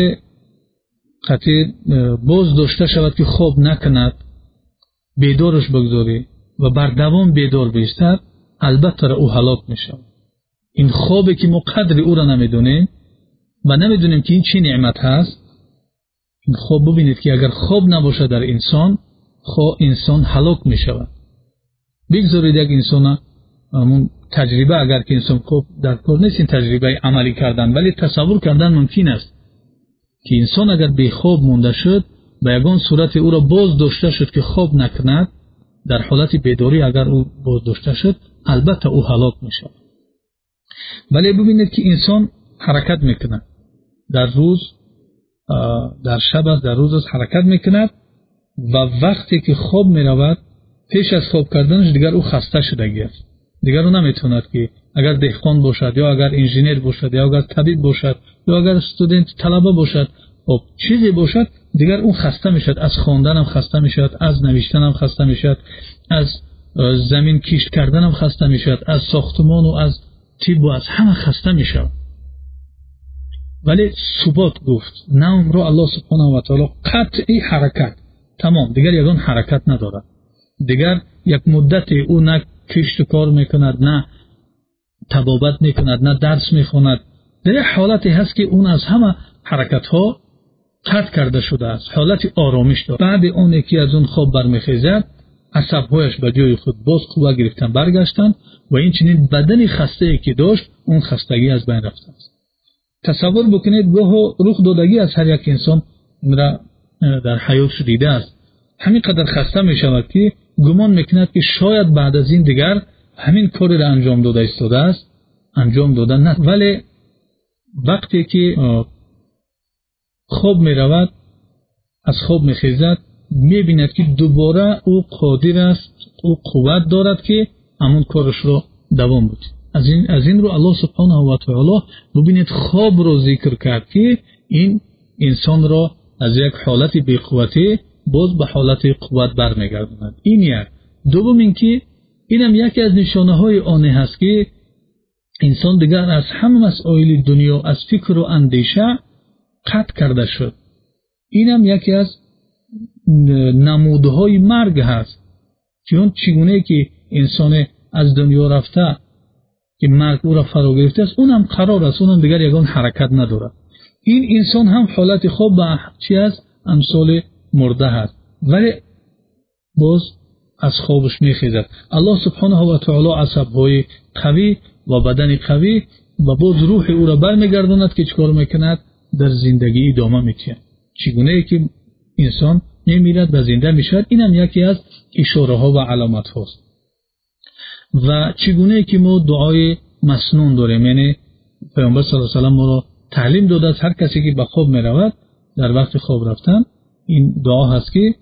S1: قطعی باز داشته شود که خواب نکند، بیدارش بگذاری و بر دوام بیدار بیستد، البته او هلاک میشه. این خوابی که ما قدر او را نمیدونیم و نمیدونیم که این چی نعمت هست، این خواب ببینید که اگر خواب نباشه در انسان، انسان هلاک میشود. بگذارید یک انسان همون تجربه، اگر که انسان خوب در کار نیست این تجربه عملی کردن، ولی تصور کردن ممکن است که انسان اگر بی خواب مونده شد و یگان صورت او را باز داشته شد که خواب نکند، در حالت بیداری اگر او باز داشته شد، البته او هلاک میشه. ولی ببینید که انسان حرکت میکند در روز، در شب است، در روز است حرکت میکند و وقتی که خواب میرود پیش از خواب کردنش دیگر او خسته شدگی است، دیگر او نمیتوند که اگر دهقان باشد یا اگر انجینیر باشد یا اگر طبیب باشد یا اگر استودنت طلبه باشد، خب چیزی باشد، دیگر اون خسته میشد، از خواندن هم خسته میشد، از نوشتن هم خسته میشد، از زمین کشت کردن هم خسته میشد، از ساختمان و از طب و از همه خسته میشد. ولی ثبات گفت نام رو الله سبحانه و تعالی قطعی حرکت، تمام، دیگر یگان حرکت ندارد، دیگر یک مدت او نه کشت و کار میکند، نه طبابت میکند، نه درس میخواند، در یک حالتی هست که اون از همه حرکت ها قطع کرده شده است، حالت آرامش دارد. بعد اون یکی از اون خواب برمیخیزد، عصبهایش به جای خود باز قوه گرفتن برگشتن و این چنین بدن خسته ای که داشت اون خستگی از بین رفته است. تصور بکنید گاه رخ دادگی از هر یک انسان را در حیاتش دیده است، همین قدر خسته می شود که گمان میکند که شاید بعد از این دیگر همین کاری را انجام داده ایستاده است، انجام داده نه. ولی وقتی که خواب می رود، از خواب می خیزد، می‌بیند که دوباره او قادر است، او قوت دارد که همون کارش رو دوام بده. از این رو الله سبحانه و تعالی ببینید خواب رو ذکر کرد که این انسان را از یک حالت بی‌قوتی باز به حالت قوت برمیگرداند. این یک. دوم اینکه اینم یکی از نشانه های آن هست که انسان دیگر از همه مسائل دنیا، از فکر و اندیشه قطع کرده شد. اینم یکی از نمودهای مرگ هست. چون چگونه که انسان از دنیا رفته که مرگ او را فرا گرفته است، اونم قرار است، اونم دیگر یگان حرکت ندارد. این انسان هم حالت خواب به چی است؟ امثال مرده هست، ولی باز از خوابش میخیزد. الله سبحانه و تعالی عصبهای قوی و بدن قوی و باز روح او را برمیگرداند که چکار میکند؟ در زندگی ادامه میتید. چگونه که انسان میمیرد و زنده میشود، اینم یکی از اشاره ها و علامت هاست. و چگونه که ما دعای مسنون داریم، یعنی پیامبر صلی الله علیه و سلم ما را تعلیم داده است هر کسی که به خواب میرود در وقت خواب رفتن این دعا هست که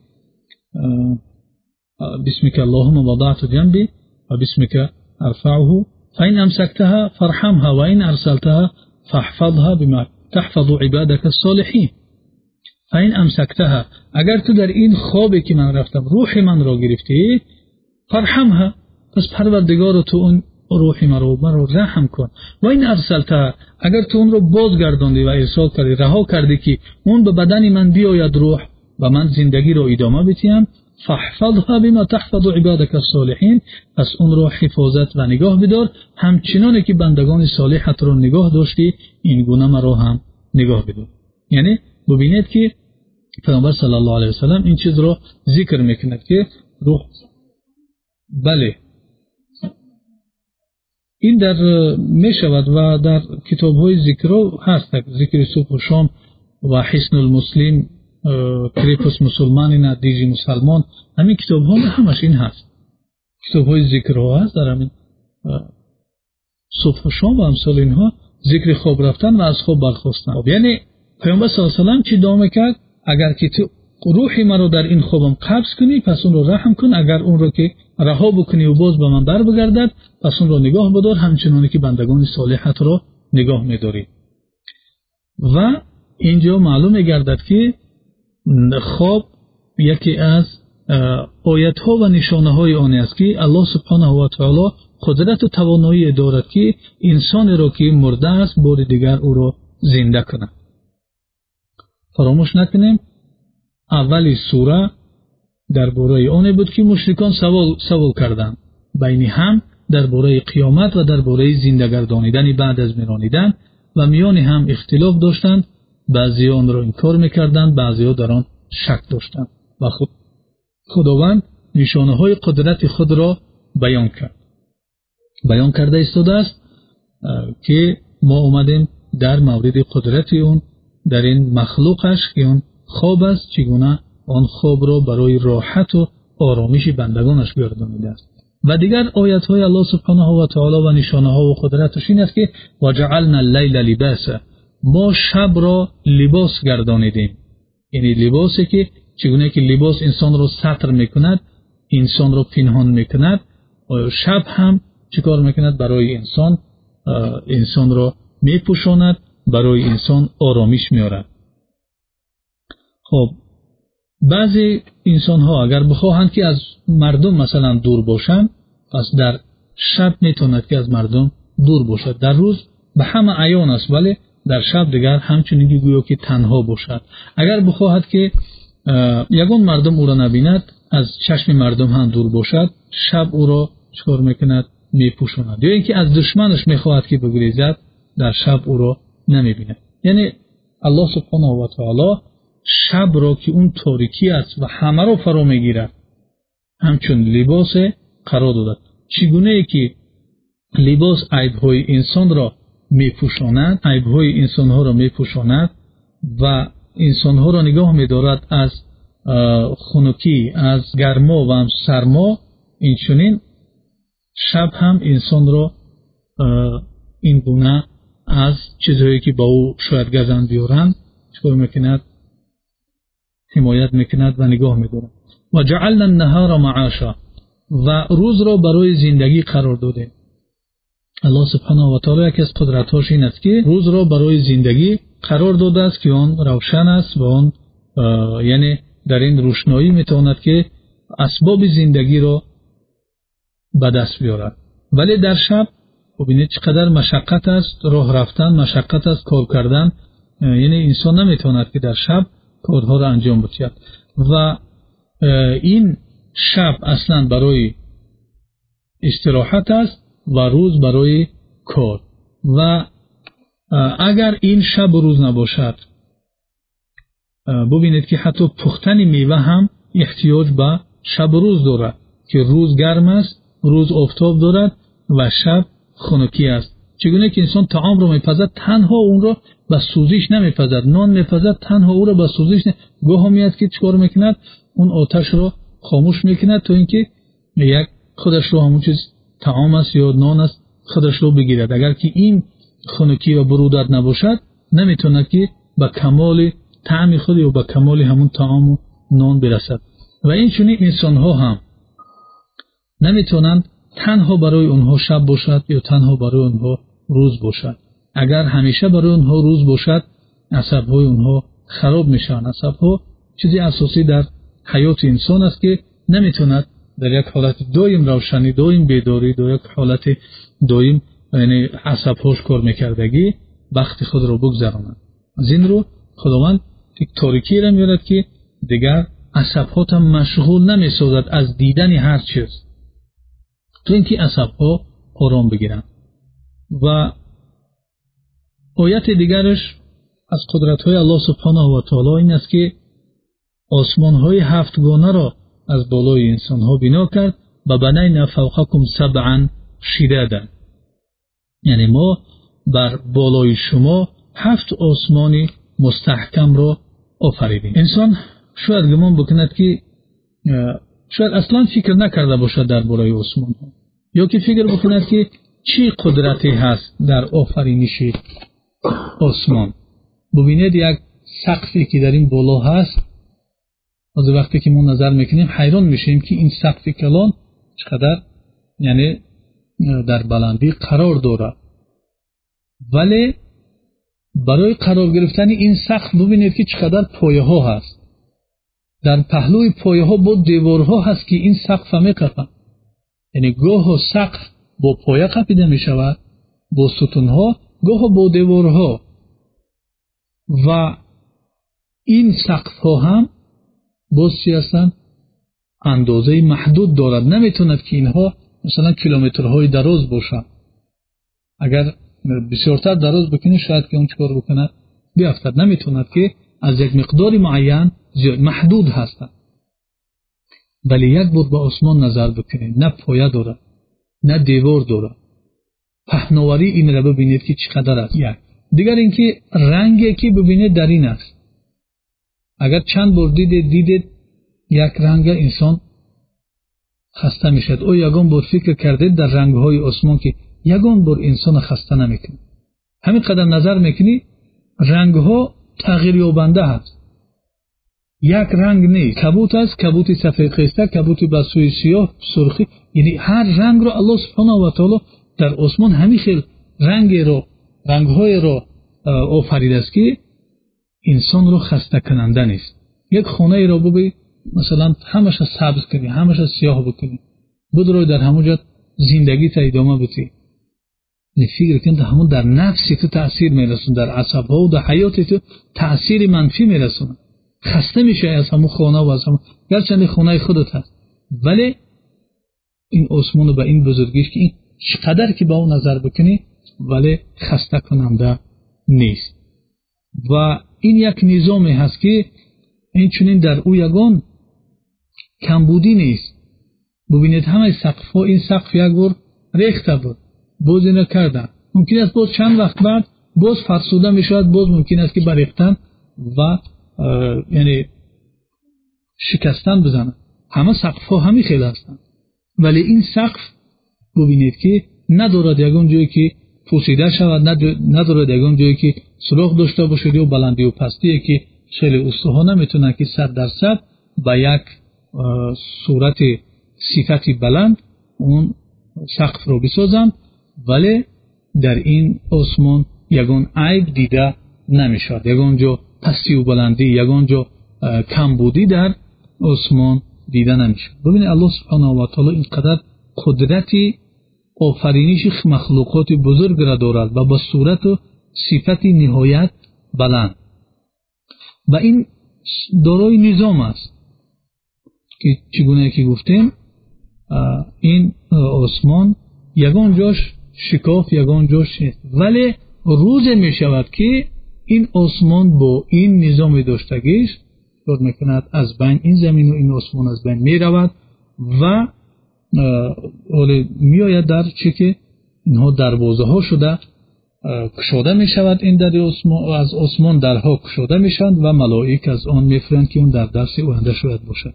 S1: بسمك اللهم وضعت جنبي وبسمك ارفعه فإن امسكتها فارحمها وإن ارسلتها فاحفظها بما تحفظ عبادك الصالحين. فإن امسكتها، اگر تو در این خوابی که من رفتم روح من را گرفتی، فارحمها، پس پروردگار تو اون روح من را رحم کن. و این ارسلتها، اگر تو اون را بازگرداندی و ارسال کردی، رها کردی که اون به بدن من بیاید روح و من زندگی را ادامه بدهم، فاحفظها بما تحفظ عبادك الصالحين، پس اون را حفاظت و نگاه بدار همچنان که بندگان صالحت را نگاه داشتی، این گونه مرا هم نگاه بدار. یعنی ببینید که پیامبر صلی الله علیه و سلم این چیز را ذکر میکند که روح بله این در میشود و در کتاب های ذکر هست، ذکر صبح و شام و حسن المسلم، کریپوس مسلمان، ندیجی مسلمان، همین کتاب ها همش این هست. کتاب های ذکر ها هست در همین صبح و شام و امثال اینها، ذکر خواب رفتن و از خواب برخاستن. یعنی پیامبر صلی الله علیه و سلم چی دعا میکرد؟ اگر که تو روحی مرا در این خوابم قبض کنی پس اون رو رحم کن، اگر اون رو که رها بکنی و باز به من بر بگردد پس اون رو نگاه بدار همچنانی که بندگان صالحت را نگاه میداری. و اینجا معلوم میگردد که خواب یکی از آیت ها و نشانه های آن است که الله سبحانه و تعالی قدرت و توانایی دارد که انسان را که مرده است بار دیگر او را زنده کنه. فراموش نکنیم اولی سوره درباره آن بود که مشرکان سوال کردند، بین هم درباره قیامت و درباره زنده گردانیدن بعد از میرانیدن و میان هم اختلاف داشتند، بعضی آن را انکار میکردند، بعضی ها در آن شک داشتند و خداوند نشانه های قدرت خود را بیان کرده ایستاده است که ما اومدیم در مورد قدرت اون در این مخلوقش که اون خواب است، چگونه آن خواب را برای راحت و آرامش بندگانش گردانیده است. و دیگر آیت های الله سبحانه و تعالی و نشانه ها و قدرتش این است که وجعلنا اللیل لباسا، ما شب را لباس گردانیدیم. یعنی لباسی که چگونه که لباس انسان را ستر میکند، انسان را پنهان میکند، شب هم چیکار میکند؟ برای انسان را میپوشاند، برای انسان آرامش میارد. خب بعضی انسان ها اگر بخواهند که از مردم مثلا دور باشند، پس در شب میتوند که از مردم دور باشد. در روز به همه عیان است ولی در شب دیگر همچنین گویا که تنها باشد. اگر بخواهد که یگان مردم او را نبیند، از چشم مردم هم دور باشد، شب او را چکار میکند؟ میپوشاند. یا اینکه از دشمنش میخواهد که بگریزد، در شب او را نمیبیند. یعنی الله سبحانه و تعالی شب را که اون تاریکی است و همه را فرا میگیرد همچون لباس قرار داده. چگونه ای که لباس عیب‌های انسان را میپوشاند، عیب‌های انسان‌ها را میپوشاند و انسان‌ها را نگاه می‌دارد از خنکی، از گرما و سرما، اینچنین شب هم انسان را این گونه از چیزهایی که با او شاید گزند بیارند چکار میکند؟ حمایت میکند و نگاه میدارد. و جعلنا النهار معاشا، و روز را برای زندگی قرار داده. الله سبحانه و تعالی یکی از قدرت‌هاش این است که روز را برای زندگی قرار داده است که آن روشن است و آن یعنی در این روشنایی میتواند که اسباب زندگی را به دست بیارد. ولی در شب ببینید چقدر مشقت است راه رفتن، مشقت است کار کردن، یعنی انسان نمیتواند که در شب کارها را انجام بدهد. و این شب اصلا برای استراحت است و روز برای کار. و اگر این شب و روز نباشد، ببینید که حتی پختن میوه هم احتیاج به شب و روز دارد که روز گرم است، روز آفتاب دارد و شب خنکی است. چگونه که انسان طعام را میپزد تنها اون را به سوزش نمیپزد، نان میپزد تنها او را به سوزش گاه میاد که چکار میکند، اون آتش را خاموش میکند تا اینکه یک خودش رو همون چیز طعام است یا نان است خودش رو بگیرد. اگر که این خنکی و برودت نباشد نمیتونه که به کمال طعم خود یا به کمال همون طعام و نان برسد. و این چنین انسان ها هم نمیتونند تنها برای اونها شب باشد یا تنها برای اونها روز باشد. اگر همیشه برای اونها روز باشد عصبهای اونها خراب میشن. عصبها چیزی اساسی در حیات انسان است که نمیتوند در یک حالت دائم روشنی، دائم بیداری، در یک حالت دائم یعنی عصبهاش کار میکردگی وقت خود را بگذراند. از این رو خداوند یک تاریکی را میارد که دیگر عصبهات هم مشغول نمیسازد از دیدن هر چیز تو اینکه عصبها آرام بگیرند. و آیت دیگرش از قدرت‌های الله سبحانه و تعالی این است که آسمان‌های هفتگانه را از بالای انسان‌ها بنا کرد و بنینا فوقکم سبعا شدادا، یعنی ما بر بالای شما 7 آسمان مستحکم را آفریدیم. انسان شاید گمان بکند که شاید اصلا فکر نکرده باشد در بالای آسمان ها، یا که فکر بکند که چی قدرتی هست در آفرینش آسمان. ببینید یک سقفی که در این بالا هست، از وقتی که ما نظر میکنیم حیران میشیم که این سقف کلان چقدر یعنی در بلندی قرار داره. ولی برای قرار گرفتن این سقف ببینید که چقدر پایه ها هست. در پهلوی پایه ها با دیوارها هست که این سقف میقفن. یعنی گاه سقف با پایه قپیده می شود، با ستونها، گاه با دیوارها. و این سقف ها هم باز چی هستن؟ اندازه محدود دارد. نمیتوند که اینها مثلا کیلومترهای دراز باشند. اگر بسیارتر دراز بکنه شاید که اون چکار بکنه بیافتد. نمیتوند که از یک مقدار معین محدود هستند. ولی یک بار به آسمان نظر بکنید، نه پایه داره نه دیوار داره. پهناوری این را ببینید که چقدر است. یک دیگر اینکه رنگی که ببینید در این است. اگر چند بار دیدید یک رنگ انسان خسته میشد. او یگان بار فکر کردید در رنگهای آسمان که یگان بار انسان خسته نمیکنه. همین قدر نظر میکنی رنگها تغییر یابنده هست. یک رنگ نیست. کبوت است، کبوت سفید خسته، کبوت بسوی سیاه، سرخی، یعنی هر رنگ رو الله سبحانه و تعالی در آسمان همین خیل رنگهای رو آفریده است که انسان رو خسته کننده نیست. یک خانه را بگی مثلا همش سبز کنی، همش سیاه بکنی، بدروی در همونجا زندگی تا ادامه بدی. فکر کن همون در نفسی تو تأثیر میرسون، در عصبها و در حیات تو تأثیر منفی میرسون. خسته میشه از همون خانه و از همون گرچند خانه خودت هست، ولی این آسمان به این بزرگیش که این چقدر که با اون نظر بکنی ولی خسته کننده نیست. و این یک نظامی هست که این چنین در او یگان کمبودی نیست. ببینید همه سقف ها، این سقف یک بار ریخته بود، باز اینو کردن، ممکن است باز چند وقت بعد باز فرسوده می شود، باز ممکن است که بریختن و یعنی شکستن بزنن. همه سقف ها همین خیلی هستند، ولی این سقف ببینید که ندارد یگان جایی که پوسیده شود، ندارد یگان جایی که سوراخ داشته باشد یا بلندی و پستی که خیلی استوها نمیتونن که 100% با یک صورت صفتی بلند اون سقف رو بسازن، ولی در این آسمان یگان عیب دیده نمیشد، یگان جو پستی و بلندی، یگان جو کمبودی در آسمان دیده نمیشد. ببینید الله سبحانه و تعالی اینقدر قدرتی آفرینش مخلوقات بزرگ را دارد و با صورت و صفت نهایت بلند و این دارای نظام است که چگونه که گفتیم این آسمان یگان جاش شکاف یگان جاش نیست، ولی روز می شود که این آسمان با این نظام داشتگیش کار میکند، از بین این زمین و این آسمان از بین می رود و می آید در چه که اینها دروازه ها شده کشاده می شود، این در از آسمان درها کشاده می شود و ملائک از آن می فرند که اون در درس آینده شاید باشد.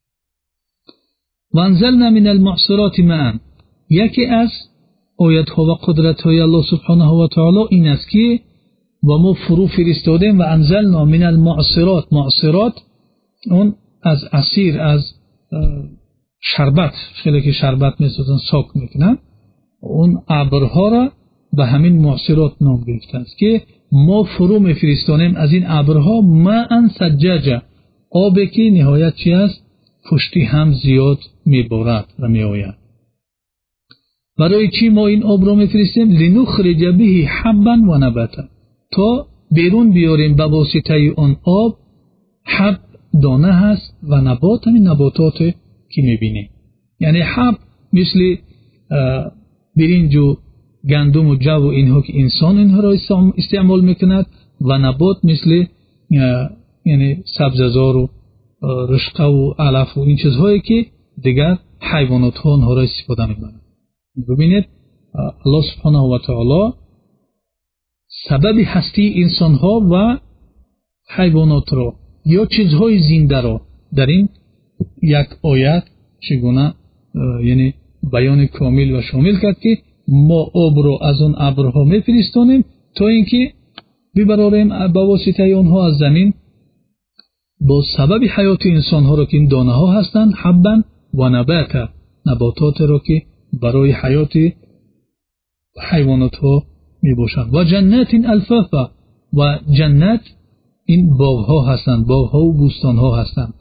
S1: و انزلنا من المعصرات ماء، یکی از آیت ها و قدرت های الله سبحانه و تعالی این است که و ما فرو فرستادیم و انزلنا من المعصرات، معصرات اون از عصیر از شربت، خیلی که شربت میسازن ساک میکنن، اون ابرها را به همین معصرات نام گرفته است که ما فرو میفرستانیم از این ابرها ماء ثجاجا، آبی که نهایت چی است پشتی هم زیاد میبارد و میآید. برای چی ما این آب را میفرستیم؟ لنخرج به حبا و نباتا، تا بیرون بیاریم به واسطه آن آب حب دانه هست و نبات، همین نباتات که میبینیم، یعنی حب مثل برنج و گندم و جو و اینها که انسان اینها را استعمال میکند و نبات مثل یعنی سبززار و رشقه و علف و این چیزهایی که دیگر حیوانات ها آنها را استفاده میکنند. ببینید الله سبحانه و تعالی سبب هستی انسان ها و حیوانات را یا چیزهای زنده را در این یک آیت چگونه یعنی بیان کامل و شامل کرد که ما آب را از اون ابرها میفرستانیم تا اینکه ببراریم با واسطه آنها از زمین با سبب حیات انسان ها را که این دانه ها هستند حبا و نباتا، نباتات را که برای حیات حیوانات ها می باشند. و جنات الفافا، و جنت این باغ ها هستند، باغ ها و بوستان ها هستند.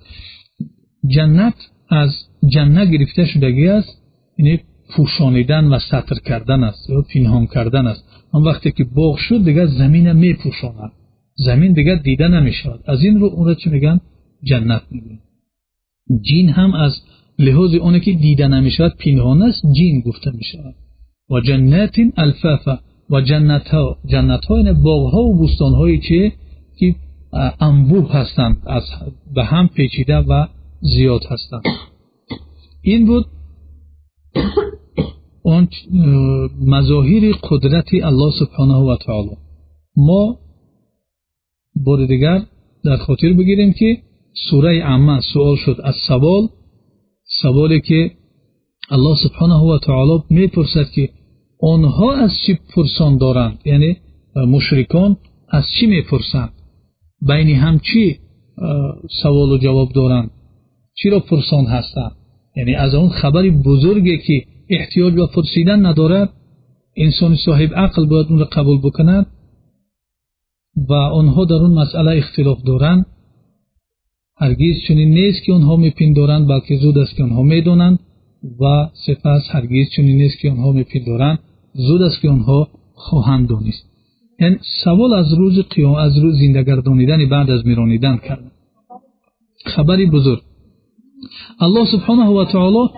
S1: جنت از جنت گرفته شدگی است، یعنی پوشانیدن و ستر کردن است یا پنهان کردن است. اون وقتی که باغ شد دیگر زمین می پوشاند، زمین دیگر دیده نمی شود، از این رو اون را چه میگن؟ جنت میگن. جین هم از لحاظ اونه که دیده نمی شود پنهان است، جین گفته می شود. و جنات الفافا، و جنت ها این باغ ها و بوستان هایی که انبوه هستند، از به هم پیچیده و زیاد هستند. این بود اون مظاهر قدرت الله سبحانه و تعالی. ما بار دیگر در خاطر بگیریم که سوره عامه سوال شد از سوالی که الله سبحانه و تعالی میپرسد که آنها از چی پرسان دارند، یعنی مشرکان از چی میپرسند، بین هم چی سوال و جواب دارند، چی را پرسان هستند، یعنی از اون خبری بزرگی که احتیاج به پرسیدن ندارد، انسان صاحب عقل باید اون را قبول بکند و آنها در اون مسئله اختلاف دارند. هرگز چنین نیست که آنها میپندارند، بلکه زود است که آنها میدانند و سپس هرگز چنین نیست که آنها میپندارند، زود است که آنها خواهند دانست. یعنی سوال از روز قیامت، از روز زنده گردانیدن بعد از میرانیدن کردن، خبری بزرگ. الله سبحانه و تعالی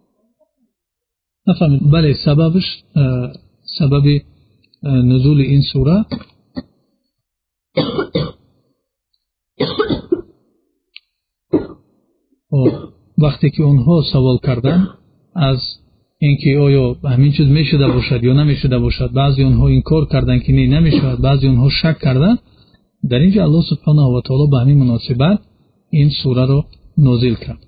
S1: نفهمید بله سببش، سبب نزول این سوره وقتی که اونها سوال کردن از اینکه آیا همین چیز میشده باشد یا نمیشده باشد، بعضی اونها انکار کردن که نه نمیشود، بعضی اونها شک کردن، در اینجا الله سبحانه و تعالی به همین مناسبت این سوره رو نازل کرد.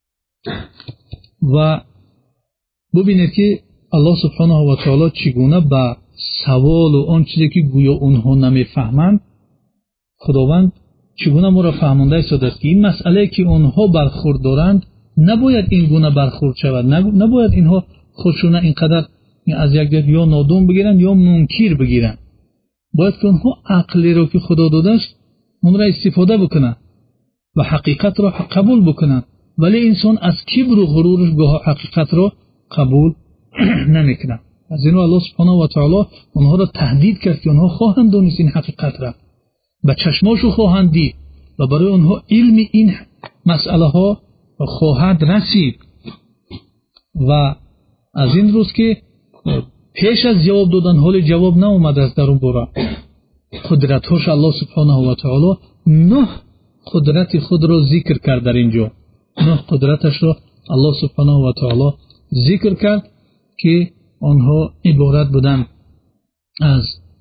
S1: و ببینید که الله سبحانه و تعالی چگونه به سوال و آن چیزی که گویا اونها نمیفهمند خداوند چگونه ما را فهمانده شده است که این مسئله که اونها برخورد دارند نباید این گونه برخورد شود، نباید اینها خودشون اینقدر از یک جهت یا نادون بگیرن یا منکر بگیرن. باید که اونها عقلی رو که خدا داده است اون را استفاده بکنن و حقیقت را قبول بکنن. ولی انسان از کبر و غرورش گاه حقیقت را قبول نمیکنه. از اینو الله سبحانه و تعالی اونها را تهدید کرد که اونها خواهند دونست این حقیقت را، به چشماشو خواهند دید و برای اونها علم این مسئله ها خواهد رسید. و از این روز که پیش از جواب دادن حال جواب ناومد است در اون باره قدرت‌هاش الله سبحانه و تعالی 9 قدرت خود را ذکر کرد. در اینجا 9 قدرتش را الله سبحانه و تعالی ذکر کرد که آنها عبارت بودن از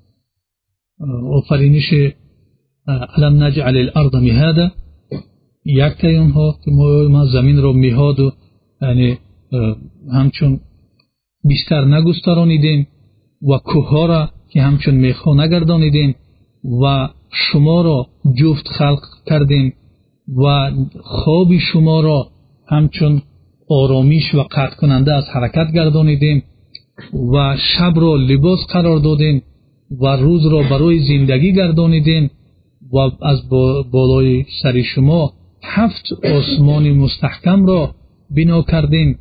S1: آفرینش علم نجعل الارض مهادا، یک تای اونها که ما زمین را مهاد و یعنی همچون بیشتر نگسترانیدیم و کوه را که همچون میخا نگردانیدیم و شما را جفت خلق کردیم و خواب شما را همچون آرامیش و قطع کننده از حرکت گردانیدیم و شب را لباس قرار دادیم و روز را برای زندگی گردانیدیم و از بالای سر شما 7 آسمان مستحکم را بنا کردیم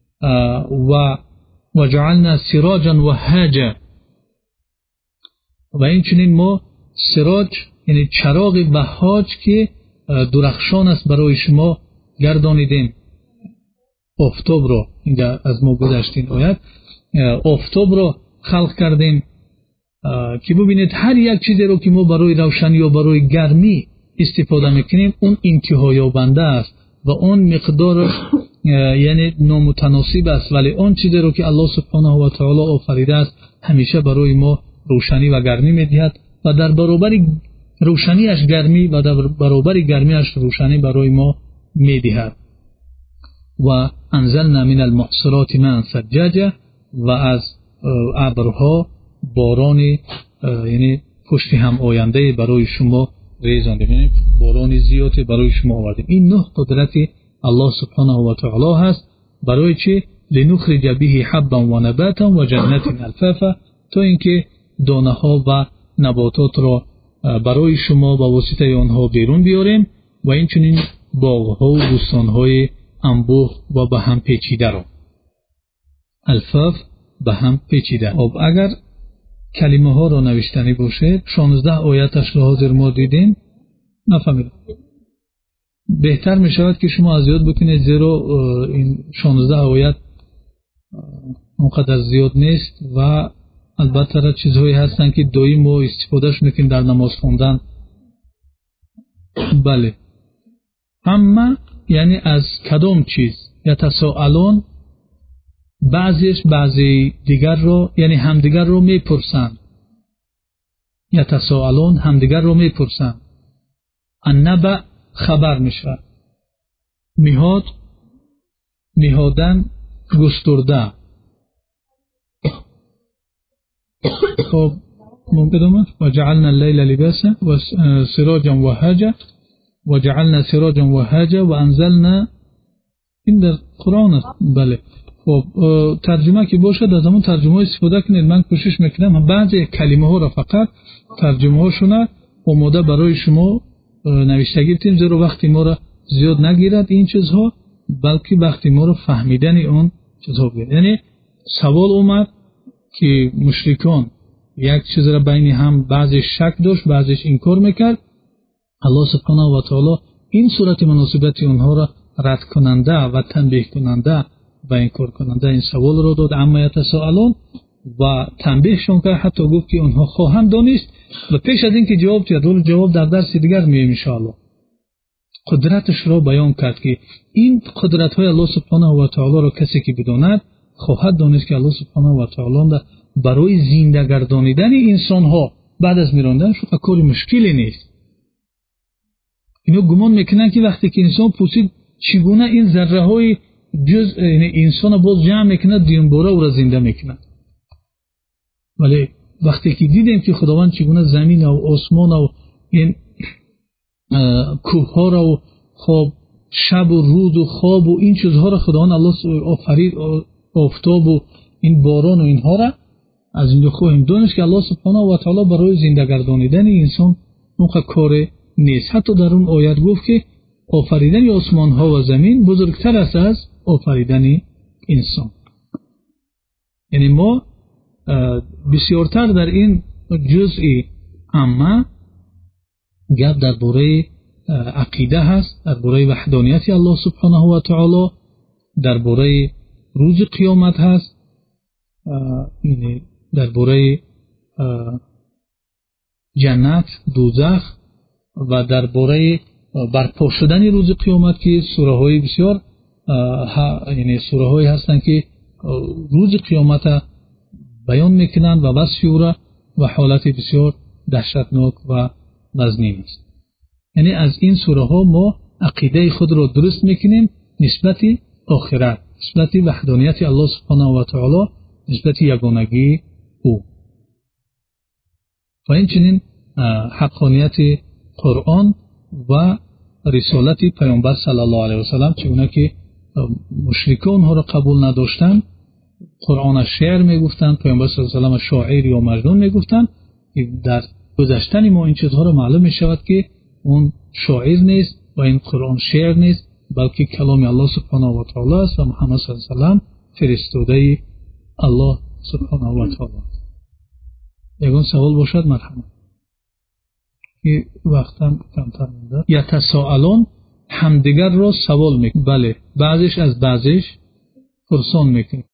S1: و جعلنا سراجا و هاجا. و اینچنین ما سراج یعنی چراغ وهاج که درخشان است برای شما گردانیدیم. آفتاب را اینجا از ما گذشتین آیت آفتاب را خلق کردیم که ببینید هر یک چیزی رو که ما برای روشنی یا برای گرمی استفاده میکنیم اون انتها یابنده است و اون مقدارش یعنی نامتناسب است، ولی اون چیزی رو که الله سبحانه و تعالی آفریده است همیشه برای ما روشنی و گرمی میدهد و در برابر روشنیش گرمی و در برابر گرمیش روشنی برای ما میدهد. و انزلنا من المعصرات ماء ثجاجا، و از ابرها باران یعنی پشت هم آینده برای شما ریزاندیم، یعنی باران زیادی برای شما آوردیم. این 9 قدرت الله سبحانه و تعالی هست. برای چه؟ لنخرج به حبا و نباتا و جنات الفافا، تا اینکه دانه ها و نباتات را برای شما با واسطه آنها بیرون بیاریم و اینچنین باغ ها و بستان های انبوه و به هم پیچیده را. الفاف به هم پیچیده. اگر کلمه ها را نوشتنی باشه 16 آیتش را حاضر ما دیدیم نفهمیدم. بهتر می شود که شما از یاد بکنید، زیرا این 16 آیت اونقدر زیاد نیست و البته چیزهایی هستن که دائم ما استفادهش میکنیم در نماز خوندن. بله، اما یعنی از کدام چیز یتساءلون، بعضیش بعضی دیگر رو یعنی همدیگر رو میپرسند. یتساءلون همدیگر رو میپرسند. النبأ خبر میشه. میهاد میهادن گسترده. خب ممکنه و جعلنا اللیل لباسا و سراجا و هاجا و جعلنا سراجا و هاجا و انزلنا، این در قرآن است. بله، خب ترجمه که باشد از همون ترجمه استفاده کنید. من کوشش میکنم بعضی کلمه ها را فقط ترجمه هاشون آماده برای شما نوشته گرفتیم، زیرا وقتی ما را زیاد نگیرد این چیزها، بلکه وقتی ما را فهمیدن اون چیزها بگیرد. یعنی سوال اومد که مشرکان یک چیز را بین هم بعضی شک داشت، بعضیش انکار میکرد. الله سبحانه و تعالی این صورت مناسبت اونها را رد کننده و تنبیه کننده و انکار کننده این سوال را داد، اما یتساءلون، و تنبیهشون کرد، حتی گفت که اونها خواهند دانست. و پیش از اینکه جواب داد، جواب در درس دیگر میایم ان شاء الله. قدرتش را بیان کرد که این قدرت های الله سبحانه و تعالی را کسی که بداند خواهد دانست که الله سبحانه و تعالی برای زنده گردانیدن انسان ها بعد از میراندنش کار مشکلی نیست. اینو گمان میکنن که وقتی که انسان پرسید چگونه این ذره های جز یعنی انسان باز جمع میکنه دیونباره او را زنده میکنه، ولی وقتی که دیدیم که خداوند چگونه زمین و آسمان و این کوه ها را و خواب شب و روز و خواب و این چیزها را خداوند الله آفرید، آفتاب و این باران و اینها را. از اینجا خواهیم دانست که الله سبحانه و تعالی برای زنده گردانیدن انسان اون کار نیست. حتی در اون آیت گفت که آفریدن آسمان ها و زمین بزرگتر است از آفریدن انسان. یعنی ما بسیارتر در این جزء عامه گپ درباره عقیده هست، درباره وحدانیت الله سبحانه و تعالی، درباره روز قیامت هست، یعنی درباره جنت، دوزخ و درباره برپا شدن روز قیامت که سوره های بسیار یعنی سوره هایی هستند که روز قیامت بیان میکنند و وصف او را و حالت بسیار دهشتناک و نازنین است. یعنی از این سوره ها ما عقیده خود را درست میکنیم نسبت آخرت، نسبت وحدانیت الله سبحانه و تعالی، نسبت یگانگی او و همچنین حقانیت قرآن و رسالت پیامبر صلی الله علیه و سلم، چگونه که مشرکان ها را قبول نداشتند، قرآن شعر میگفتند، پیامبر صلی الله علیه و سلم شاعر یا مجنون میگفتند. در گذشتن ما این چیزها را معلوم می شود که اون شاعر نیست و این قرآن شعر نیست، بلکه کلام الله سبحانه و تعالی است و محمد صلی الله علیه و سلم فرستاده الله سبحانه و تعالی. یگان سوال باشد مرحمت. این وقتم کمتر مونده. یتساءلون، همدیگر را سوال میکنند. بله، بعضیش از بعضیش پرسان میکنند.